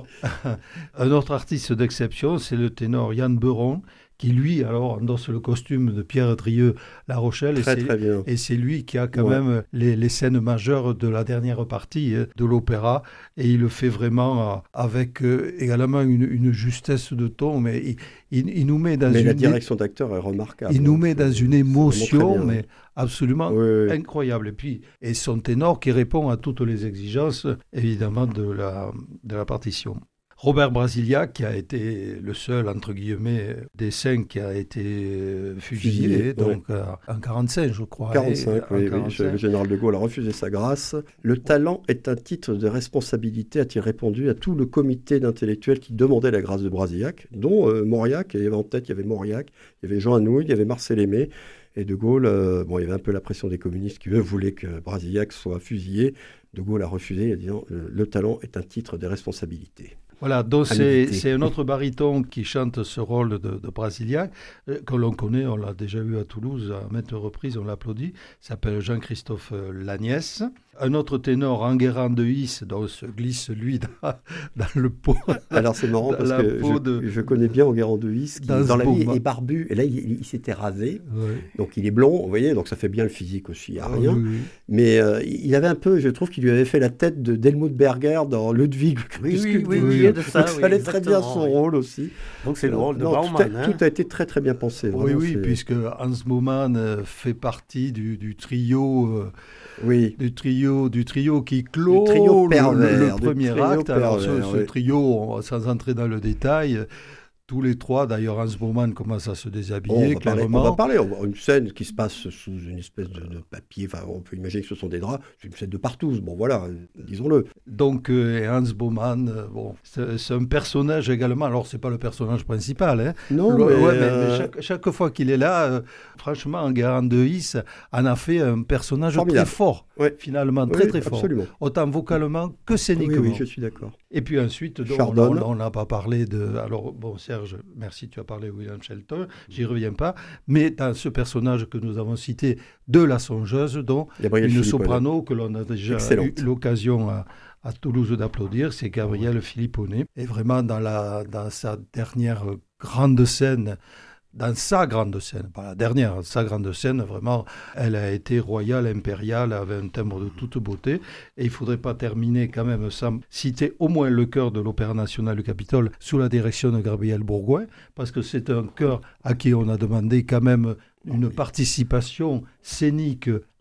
un autre artiste d'exception, c'est le ténor Yann Beuron, qui lui, alors, endosse le costume de Pierre Drieux La Rochelle. Très, et c'est, très bien. et c'est lui qui a quand Ouais. même les, les scènes majeures de la dernière partie hein, de l'opéra. Et il le fait vraiment euh, avec euh, également une, une justesse de ton. Mais il, il- il nous met dans Mais une, la direction d'acteur est remarquable. il nous hein. met dans C'est- une c'est émotion, vraiment très bien. mais absolument Oui, oui. incroyable. Et puis, et son ténor qui répond à toutes les exigences, évidemment, de la, de la partition. Robert Brasilia, qui a été le seul, entre guillemets, des cinq qui a été euh, fusillé, Fusillé, donc euh, en quarante-cinq, je crois. quarante-cinq, et, en oui, oui. quarante-cinq. Le général de Gaulle a refusé sa grâce. Le talent est un titre de responsabilité, a-t-il répondu à tout le comité d'intellectuels qui demandait la grâce de Brasillac, dont euh, Mauriac, il y avait en tête, il y avait Mauriac, il y avait Jean Anouilh, il y avait Marcel Aimé. Et de Gaulle, euh, bon, il y avait un peu la pression des communistes qui, eux, voulaient que Brasillac soit fusillé. De Gaulle a refusé en disant le, le talent est un titre de responsabilité. Voilà, donc À c'est, méditer. c'est un autre baryton qui chante ce rôle de, de Brasiliac, euh, que l'on connaît, on l'a déjà vu à Toulouse à maintes reprises, on l'applaudit, il s'appelle Jean-Christophe euh, Lagnès. Un autre ténor, Enguerrand de Hisse, dont se glisse lui dans, dans le pot. Alors c'est marrant Dans parce la que peau je, de- je connais bien Enguerrand de Hisse qui Dans dans ce la vie moment. est barbu. Et là, il, il s'était rasé. Ouais. Donc il est blond, vous voyez, donc ça fait bien le physique aussi, à rien. Oui, oui. Mais euh, il avait un peu, je trouve qu'il lui avait fait la tête de Delmut Berger dans Ludwig. Oui, puisque- oui, oui, oui, il y a de ça. Donc, oui, ça allait très bien exactement, son oui. rôle aussi. Donc c'est le rôle de Non, tout, a, Baumann. hein. tout a été très très bien pensé. Oui, vraiment, oui, c'est- puisque Hans Baumann euh, fait partie du, du trio, euh, Oui. du trio, du trio qui clôt Du trio le- pervers, le, le du premier trio acte. Alors, ce, pervers, ce oui. trio, on- sans entrer dans le détail, euh, tous les trois, d'ailleurs, Hans Baumann commence à se Bon, on, déshabiller, va parler, on clairement. va parler. On va- Une scène qui se passe sous une espèce de, de papier. Enfin, on peut imaginer que ce sont des draps. C'est une scène de partouze. Bon, voilà, disons-le. Donc, euh, et Hans Baumann, euh, bon, c'est, c'est un personnage également. Alors, c'est pas le personnage principal, hein. Non, Le- mais, ouais, mais- mais euh, chaque, chaque fois qu'il est là, euh, franchement, Enguerrand de Hisse en a fait un personnage Formidable. très fort, Ouais. finalement, oui, très très fort. absolument. Autant vocalement que Oui, scéniquement. oui, je suis d'accord. Et puis ensuite, donc, on Chardonne. on n'a pas parlé de... Alors, bon, Serge, merci, tu as parlé de William Shelton, j'y reviens pas. Mais dans ce personnage que nous avons cité de La Songeuse, dont Gabriel une Philippone. soprano que l'on a déjà Excellente. eu l'occasion à, à Toulouse d'applaudir, c'est Gabrielle Philippone. Et vraiment, dans, la, dans sa dernière grande scène, dans sa grande scène, pas la dernière, sa grande scène, vraiment, elle a été royale, impériale, avait un timbre de toute beauté. Et il ne faudrait pas terminer quand même sans citer au moins le chœur de l'Opéra national du Capitole sous la direction de Gabriel Bourgoin, parce que c'est un chœur à qui on a demandé quand même une participation scénique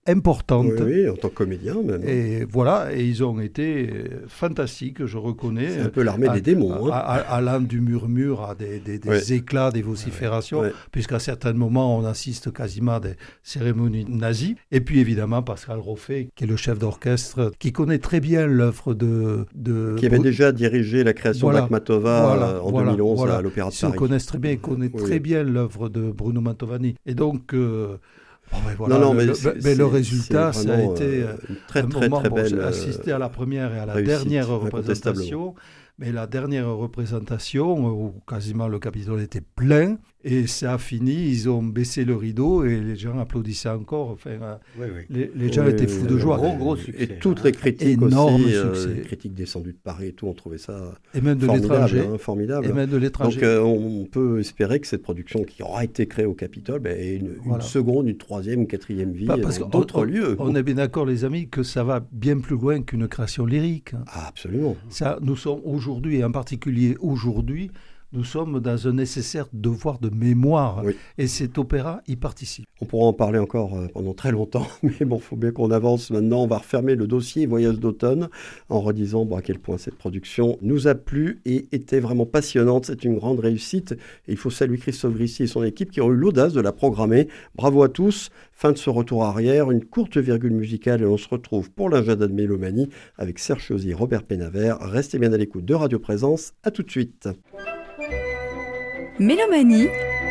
importante. Oui, oui, en tant que comédien même. Et voilà, et ils ont été fantastiques, je reconnais. C'est un peu l'armée à, des démons. À, Hein. à, allant du murmure à des, des, des ouais. éclats, des vociférations, ouais. puisqu'à certains moments, on assiste quasiment à des cérémonies nazies. Et puis évidemment, Pascal Roffet, qui est le chef d'orchestre, qui connaît très bien l'œuvre de, de... Qui avait déjà dirigé la création voilà, d'Akhmatova voilà, en voilà, deux mille onze voilà. à l'Opéra de Ils Paris. se connaissent très bien, ils connaissent oui. très bien l'œuvre de Bruno Mantovani. Et donc... Euh, Bon, ben voilà, non, non, le, mais, le, c'est, mais le résultat, ça a été euh, une très, un très, moment, très bon, belle j'ai assisté à la première et à la réussite, dernière représentation, mais la dernière représentation, où quasiment le Capitole était plein, et ça a fini, ils ont baissé le rideau et les gens applaudissaient encore. Enfin, oui, oui. Les, les gens oui, étaient fous de joie. Gros, gros succès. Et toutes les critiques énorme aussi, succès. Euh, les critiques descendues de Paris et tout, on trouvait ça et même de formidable. l'étranger. Hein, formidable. Et même de l'étranger. Donc euh, on peut espérer que cette production qui aura été créée au Capitole ben, ait une, voilà. une seconde, une troisième, une quatrième vie Bah, dans d'autres on, lieux. On est bien d'accord, les amis, que ça va bien plus loin qu'une création lyrique. Ah, absolument. Ça, nous sommes aujourd'hui, et en particulier aujourd'hui, nous sommes dans un nécessaire devoir de mémoire. Oui. Et cet opéra y participe. On pourra en parler encore euh, pendant très longtemps, mais bon, il faut bien qu'on avance maintenant. On va refermer le dossier Voyage d'automne en redisant bon, à quel point cette production nous a plu et était vraiment passionnante. C'est une grande réussite. Et il faut saluer Christophe Grissy et son équipe qui ont eu l'audace de la programmer. Bravo à tous. Fin de ce retour arrière, une courte virgule musicale et on se retrouve pour l'agenda de Mélomanie avec Serge Chauzy et Robert Pénavert. Restez bien à l'écoute de Radio Présence. À tout de suite. Mélomanie,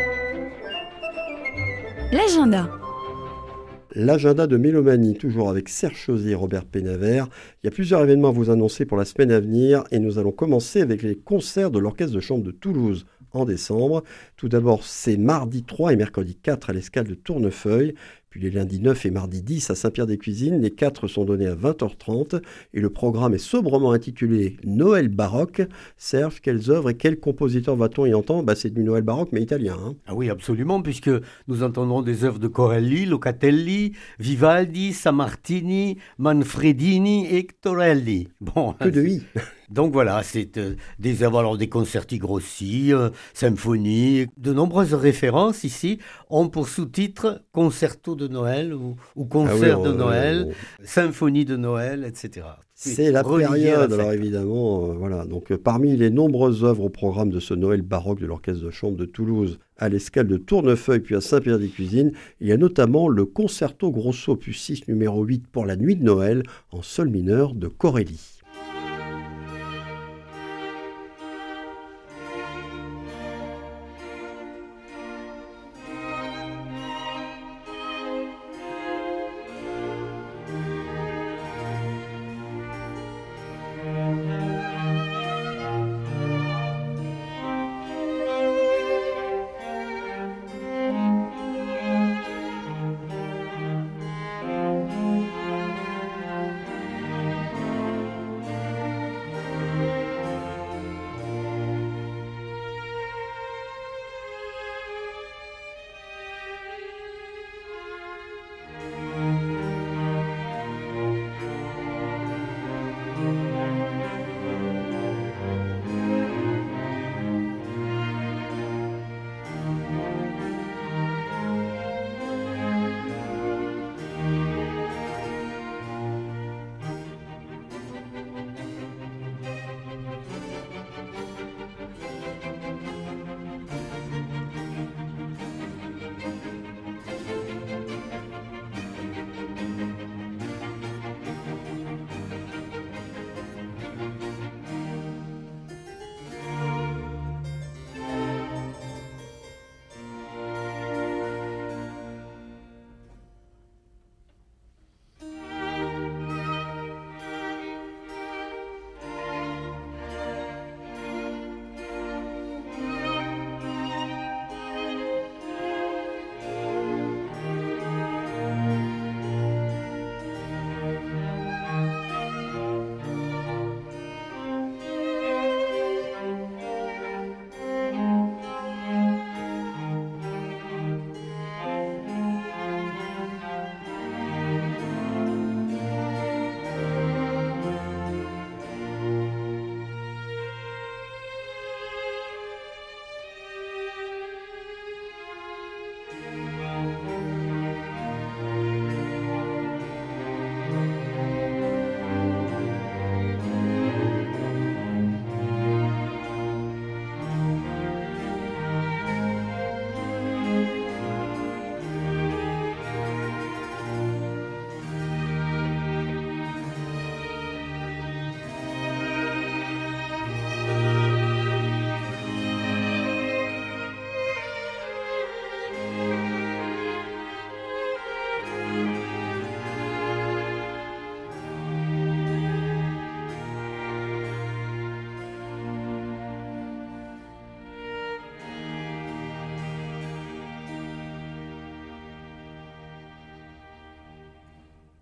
l'agenda. L'agenda de Mélomanie, toujours avec Serge Chauzy et Robert Pénavert. Il y a plusieurs événements à vous annoncer pour la semaine à venir et nous allons commencer avec les concerts de l'Orchestre de chambre de Toulouse en décembre. Tout d'abord, c'est mardi trois et mercredi quatre à l'Escale de Tournefeuille. Puis les lundis neuf et mardi dix à Saint-Pierre-des-Cuisines. Les quatre sont donnés à vingt heures trente et le programme est sobrement intitulé Noël baroque. Serge, quelles œuvres et quels compositeurs va-t-on y entendre? Bah, c'est du Noël baroque mais italien. Hein. Ah oui, absolument, puisque nous entendrons des œuvres de Corelli, Locatelli, Vivaldi, Sammartini, Manfredini et Torelli. Bon, que de i. Donc voilà, c'est euh, des œuvres, alors des concerti grossi, euh, symphonies, de nombreuses références ici ont pour sous-titre Concerto de Noël ou, ou Concert ah oui, on, de Noël, on... Symphonie de Noël, et cetera. C'est la période, alors évidemment, euh, voilà. Donc euh, parmi les nombreuses œuvres au programme de ce Noël baroque de l'Orchestre de chambre de Toulouse, à l'Escale de Tournefeuille puis à Saint-Pierre-des-Cuisines, il y a notamment le Concerto Grosso opus six numéro huit pour la nuit de Noël en sol mineur de Corelli.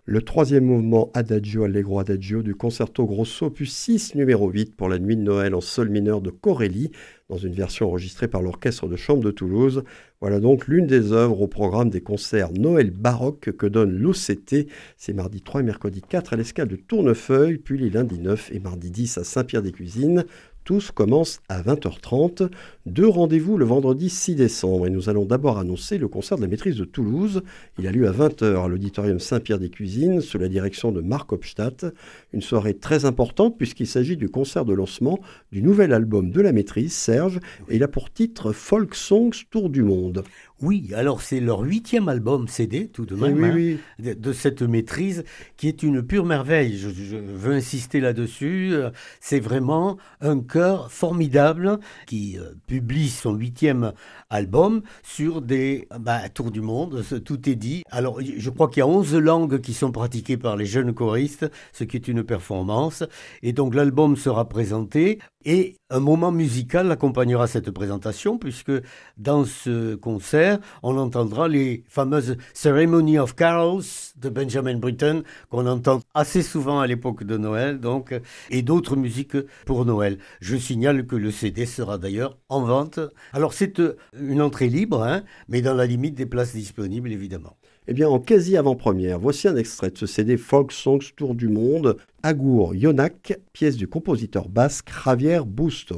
le troisième mouvement Adagio Allegro Adagio du concerto grosso opus six numéro huit pour la nuit de Noël en sol mineur de Corelli, dans une version enregistrée par l'orchestre de chambre de Toulouse. Voilà donc l'une des œuvres au programme des concerts Noël baroque que donne l'O C T. C'est mardi trois et mercredi quatre à l'escale de Tournefeuille, puis les lundis neuf et mardi dix à Saint-Pierre-des-Cuisines. Tous commencent à vingt heures trente. Deux rendez-vous le vendredi six décembre. Et nous allons d'abord annoncer le concert de la maîtrise de Toulouse. Il a lieu à vingt heures à l'auditorium Saint-Pierre-des-Cuisines sous la direction de Marc Hopstadt. Une soirée très importante puisqu'il s'agit du concert de lancement du nouvel album de la maîtrise, Serge. Et il a pour titre Folk Songs Tour du Monde. Oui, alors c'est leur huitième album C D, tout de même, oui, hein, oui. De, de cette maîtrise, qui est une pure merveille. Je, je veux insister là-dessus. C'est vraiment un chœur formidable qui euh, publie son huitième album sur des bah, tours du monde, tout est dit. Alors, je crois qu'il y a onze langues qui sont pratiquées par les jeunes choristes, ce qui est une performance. Et donc, l'album sera présenté et un moment musical accompagnera cette présentation, puisque dans ce concert, on entendra les fameuses Ceremony of Carols de Benjamin Britten, qu'on entend assez souvent à l'époque de Noël, donc, et d'autres musiques pour Noël. Je signale que le C D sera d'ailleurs en vente. Alors, c'est une entrée libre, hein, mais dans la limite des places disponibles, évidemment. Eh bien, en quasi-avant-première, voici un extrait de ce C D Folk Songs Tour du Monde, Agour Yonak, pièce du compositeur basque Javier Busto.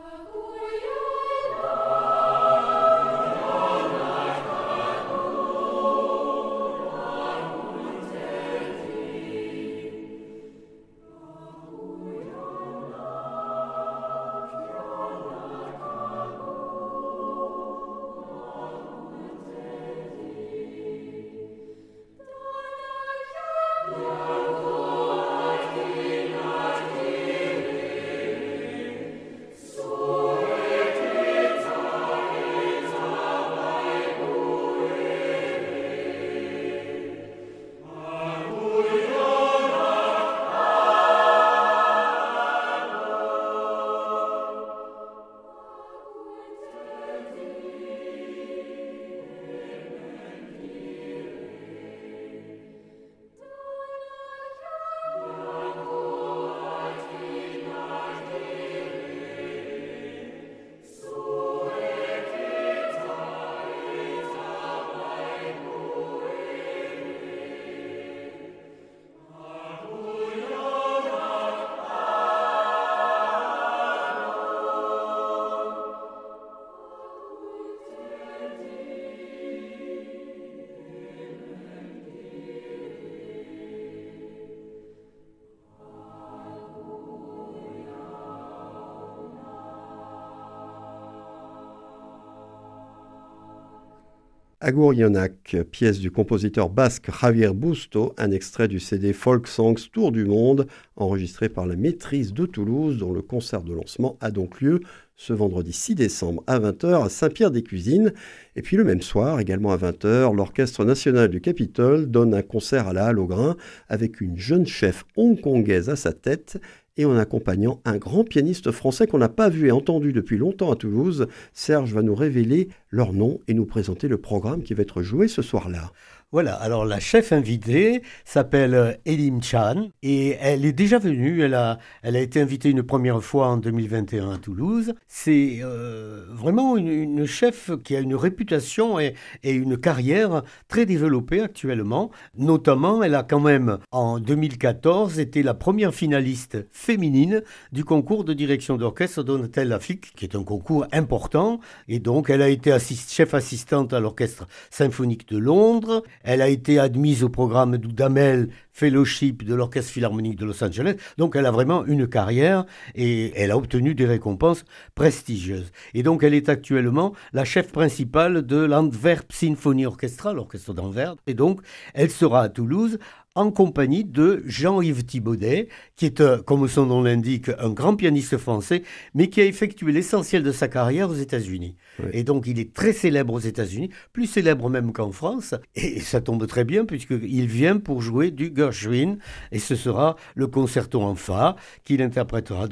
Agour Yonak, pièce du compositeur basque Javier Busto, un extrait du C D Folk Songs Tour du Monde, enregistré par la maîtrise de Toulouse, dont le concert de lancement a donc lieu ce vendredi six décembre à vingt heures à Saint-Pierre-des-Cuisines. Et puis le même soir, également à vingt heures, l'Orchestre national du Capitole donne un concert à la Halle au Grain avec une jeune chef hongkongaise à sa tête et en accompagnant un grand pianiste français qu'on n'a pas vu et entendu depuis longtemps à Toulouse. Serge va nous révéler leur nom et nous présenter le programme qui va être joué ce soir-là. Voilà, alors la chef invitée s'appelle Elim Chan et elle est déjà venue, elle a, elle a été invitée une première fois en deux mille vingt et un à Toulouse. C'est euh, vraiment une, une chef qui a une réputation et, et une carrière très développée actuellement. Notamment, elle a quand même en deux mille quatorze été la première finaliste féminine du concours de direction d'orchestre Donatelle Lafitte, qui est un concours important. Et donc, elle a été assist, chef assistante à l'Orchestre symphonique de Londres. Elle a été admise au programme Dudamel Fellowship de l'Orchestre Philharmonique de Los Angeles. Donc, elle a vraiment une carrière et elle a obtenu des récompenses prestigieuses. Et donc, elle est actuellement la chef principale de l'Antwerp Symphony Orchestra, l'orchestre d'Anvers. Et donc, elle sera à Toulouse en compagnie de Jean-Yves Thibaudet, qui est, euh, comme son nom l'indique, un grand pianiste français, mais qui a effectué l'essentiel de sa carrière aux États-Unis. Oui. Et donc, il est très célèbre aux États-Unis, plus célèbre même qu'en France, et ça tombe très bien, puisqu'il vient pour jouer du Gershwin, et ce sera le concerto en fa, qu'il interprétera donc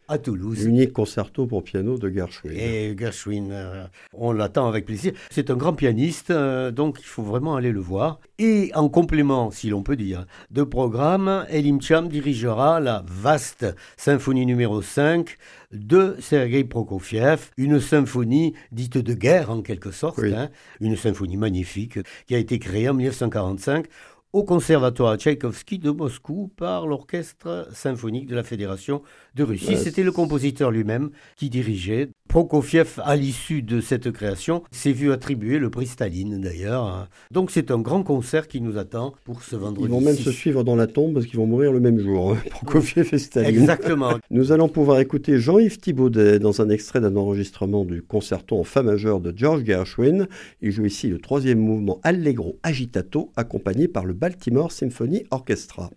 à Toulouse. Unique concerto pour piano de Gershwin. Et Gershwin, euh, on l'attend avec plaisir. C'est un grand pianiste, euh, donc il faut vraiment aller le voir. Et en complément, si l'on peut dire, de programme, Elim Cham dirigera la vaste symphonie numéro cinq de Sergueï Prokofiev, une symphonie dite de guerre en quelque sorte, oui. hein, une symphonie magnifique qui a été créée en dix-neuf cent quarante-cinq au Conservatoire Tchaïkovski de Moscou par l'Orchestre symphonique de la Fédération de Russie. Ouais, C'était le compositeur lui-même qui dirigeait. Prokofiev, à l'issue de cette création, s'est vu attribuer le prix Staline d'ailleurs. Donc c'est un grand concert qui nous attend pour ce vendredi. Ils vont même six. se suivre dans la tombe parce qu'ils vont mourir le même jour, hein, Prokofiev et Staline. Exactement. Nous allons pouvoir écouter Jean-Yves Thibaudet dans un extrait d'un enregistrement du concerto en fa majeur de George Gershwin. Il joue ici le troisième mouvement Allegro agitato, accompagné par le Baltimore Symphony Orchestra.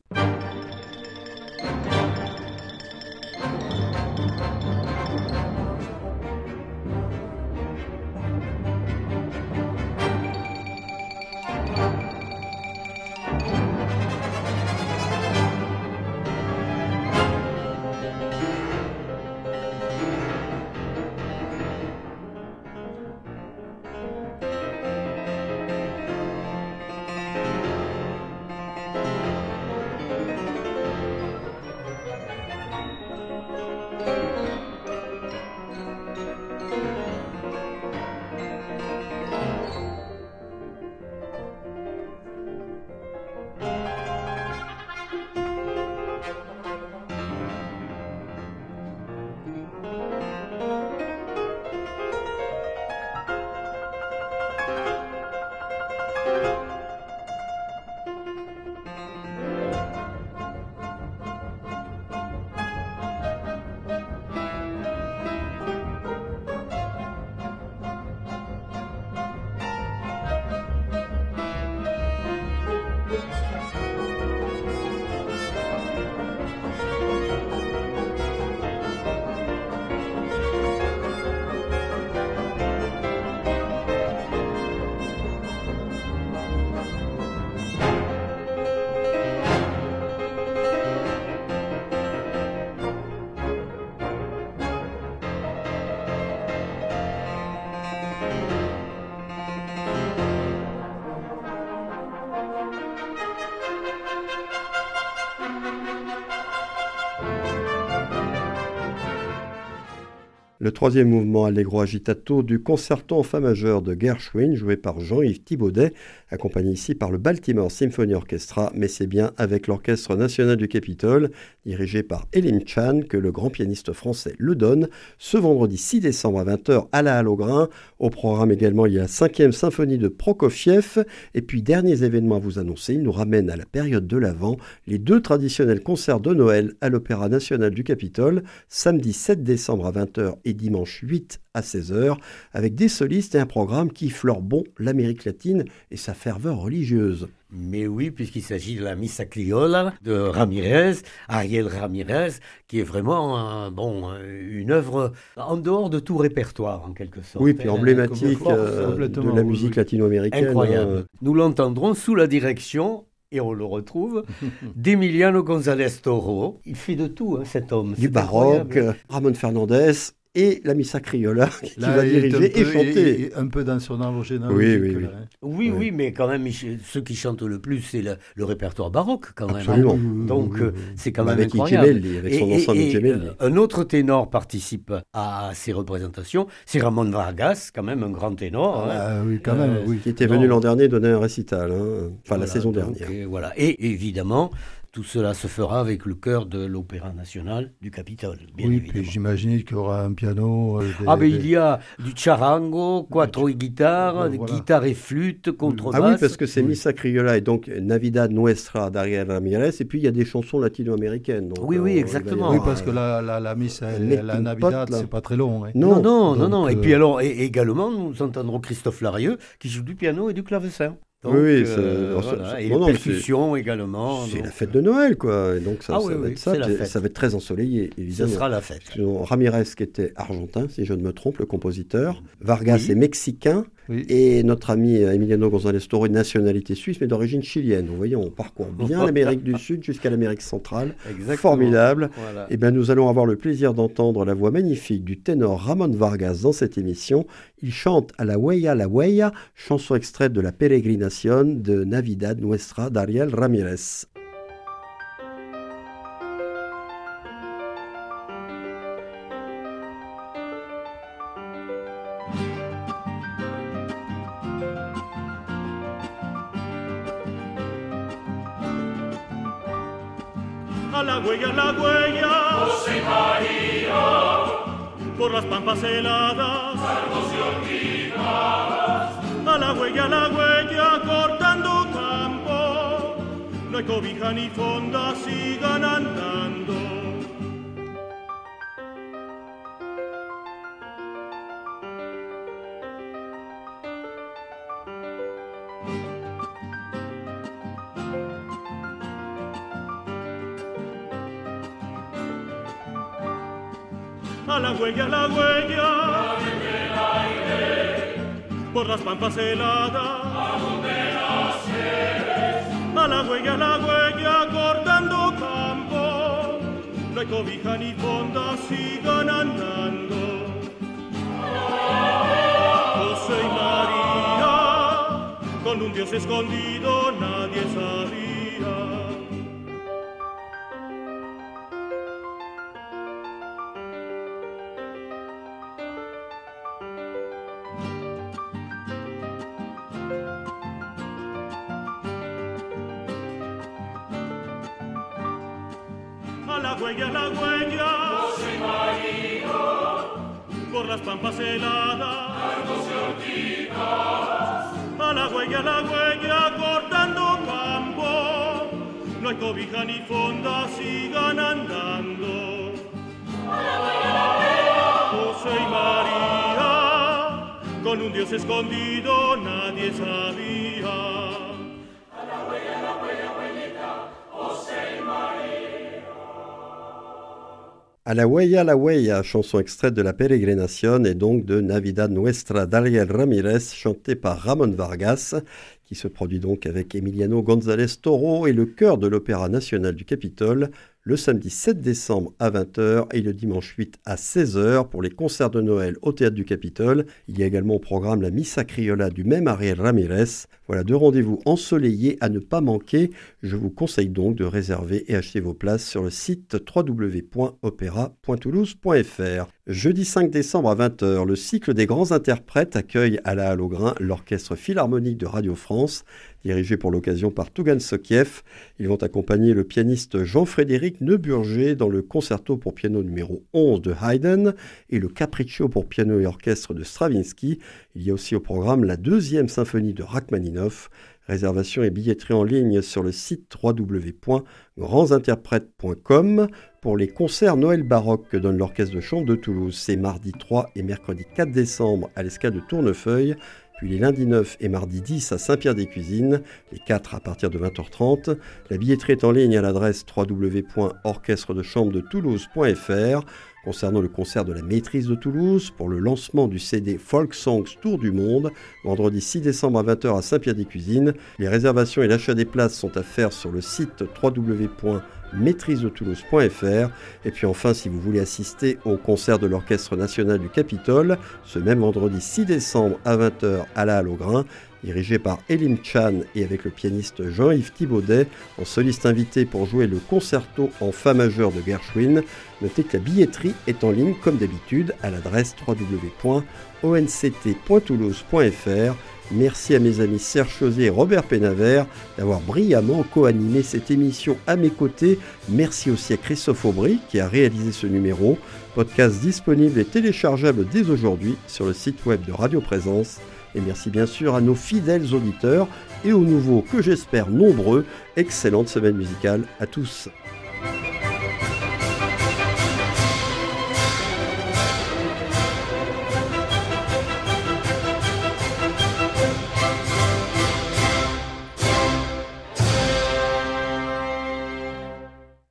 Le troisième mouvement Allegro agitato du concerto en fa majeur de Gershwin, joué par Jean-Yves Thibaudet, accompagné ici par le Baltimore Symphony Orchestra, mais c'est bien avec l'Orchestre national du Capitole, dirigé par Elim Cham, que le grand pianiste français le donne, ce vendredi six décembre à vingt heures à la Halle aux Grains. Au programme également, il y a la cinquième symphonie de Prokofiev, et puis derniers événements à vous annoncer, il nous ramène à la période de l'Avent, les deux traditionnels concerts de Noël à l'Opéra national du Capitole, samedi sept décembre à vingt heures et dimanche huit à seize heures, avec des solistes et un programme qui fleure bon l'Amérique latine et sa ferveur religieuse. Mais oui, puisqu'il s'agit de la Missa Criolla de Ramirez, Ariel Ramirez, qui est vraiment euh, bon, une œuvre en dehors de tout répertoire, en quelque sorte. Oui, puis emblématique force, euh, de la musique latino-américaine. Incroyable. Hein. Nous l'entendrons sous la direction, et on le retrouve, d'Emiliano González Toro. Il fait de tout, hein, cet homme. Du baroque, euh, Ramon Fernandez et la Missa Criolla qui Là, va diriger et chanter. Et, et un peu dans son arbre général. Oui, oui, oui. Là, hein. oui, oui, oui, mais quand même, ceux qui chantent le plus, c'est le, le répertoire baroque, quand même. Absolument. Hein. Donc, oui, oui, oui. c'est quand même avec incroyable. Gemelli, avec son et, ensemble et, Gemelli. Et, un autre ténor participe à ces représentations, c'est Ramon Vargas, quand même un grand ténor. Ah, hein. oui, quand même, euh, oui. Qui était venu l'an dernier donner un récital, hein. enfin voilà, la saison donc, dernière. Et, voilà. Et évidemment, tout cela se fera avec le chœur de l'Opéra national du Capitole, bien oui, évidemment. Puis j'imagine qu'il y aura un piano. Euh, des, ah, ben des... il y a du charango, quattro et guitare, voilà. guitare et flûte, contrebasse. Ah oui, parce que c'est oui. Missa Criolla et donc Navidad Nuestra d'Ariel Ramirez, et puis il y a des chansons latino-américaines. Donc, oui, oui, euh, exactement. Oui, parce que la, la, la Missa, la Navidad, c'est pas très long. Hein. Non, non, non, donc, non. Et euh... puis alors, et, également, nous entendrons Christophe Larieux qui joue du piano et du clavecin. Donc, oui, oui euh, c'est, voilà. c'est, et non, les non, percussions également. C'est donc, la fête de Noël, quoi. Et donc ça, ah, ça, oui, va oui, être ça, la ça va être très ensoleillé, évidemment. Ce sera la fête. Ramirez, qui était argentin, si je ne me trompe, le compositeur. Vargas oui. est mexicain. Oui. Et notre ami Emiliano González Toro est de nationalité suisse, mais d'origine chilienne. Vous voyez, on parcourt bien l'Amérique du Sud jusqu'à l'Amérique centrale. Exactement. Formidable. Voilà. Et bien, nous allons avoir le plaisir d'entendre la voix magnifique du ténor Ramon Vargas dans cette émission. Il chante à la Huella, la Huella, chanson extraite de la Peregrinación de Navidad Nuestra d'Ariel Ramírez. A la huella, la huella, José María, por las pampas heladas, salvos y olvidadas. A la huella, la huella, cortando campo, no hay cobija ni fonda, sigan andando. A la huella, la huella, del aire, por las pampas heladas, a donde naces. A la huella, la huella, cortando campo, no hay cobija ni fonda, sigan andando. José y María, con un Dios escondido nadie sabía. La huella, la huella, José María, por las pampas heladas, largos y ortigas. A la huella, la huella, cortando campo, no hay cobija ni fonda, sigan andando. A la huella, la huella, José y María, con un Dios escondido nadie sabía. A la huella, la huella, huellita, José y María. À la Huella, la Huella, chanson extraite de la Peregrinación et donc de Navidad Nuestra d'Ariel Ramírez, chantée par Ramon Vargas, qui se produit donc avec Emiliano González Toro et le chœur de l'Opéra national du Capitole, le samedi sept décembre à vingt heures et le dimanche huit à seize heures pour les concerts de Noël au Théâtre du Capitole. Il y a également au programme la Missa Criolla du même Ariel Ramírez. Voilà deux rendez-vous ensoleillés à ne pas manquer. Je vous conseille donc de réserver et acheter vos places sur le site w w w point opéra point toulouse point f r. Jeudi cinq décembre à vingt heures, le cycle des grands interprètes accueille à la Halle aux Grains l'Orchestre Philharmonique de Radio France, dirigé pour l'occasion par Tougan Sokiev. Ils vont accompagner le pianiste Jean-Frédéric Neuburger dans le concerto pour piano numéro onze de Haydn et le Capriccio pour piano et orchestre de Stravinsky. Il y a aussi au programme la deuxième symphonie de Rachmaninoff. Réservation et billetterie en ligne sur le site w w w point grands interprètes point com. Pour les concerts Noël baroque que donne l'Orchestre de chambre de Toulouse, c'est mardi trois et mercredi quatre décembre à l'Escale de Tournefeuille, puis les lundis neuf et mardi dix à Saint-Pierre-des-Cuisines, les quatre à partir de vingt heures trente. La billetterie est en ligne à l'adresse w w w point orchestre de chambre de toulouse point f r. Concernant le concert de la Maîtrise de Toulouse, pour le lancement du C D Folk Songs Tour du Monde, vendredi six décembre à vingt heures à Saint-Pierre-des-Cuisines, les réservations et l'achat des places sont à faire sur le site w w w point maîtrise de toulouse point f r. Et puis enfin, si vous voulez assister au concert de l'Orchestre national du Capitole, ce même vendredi six décembre à vingt heures à la Halle aux Grains, dirigé par Elim Chan et avec le pianiste Jean-Yves Thibaudet, en soliste invité pour jouer le concerto en fa majeur de Gershwin. Notez que la billetterie est en ligne comme d'habitude à l'adresse w w w point o n c t point toulouse point f r. Merci à mes amis Serge Chauset et Robert Pénavert d'avoir brillamment co-animé cette émission à mes côtés. Merci aussi à Christophe Aubry qui a réalisé ce numéro. Podcast disponible et téléchargeable dès aujourd'hui sur le site web de Radio Présence. Et merci bien sûr à nos fidèles auditeurs et aux nouveaux que j'espère nombreux. Excellente semaine musicale à tous.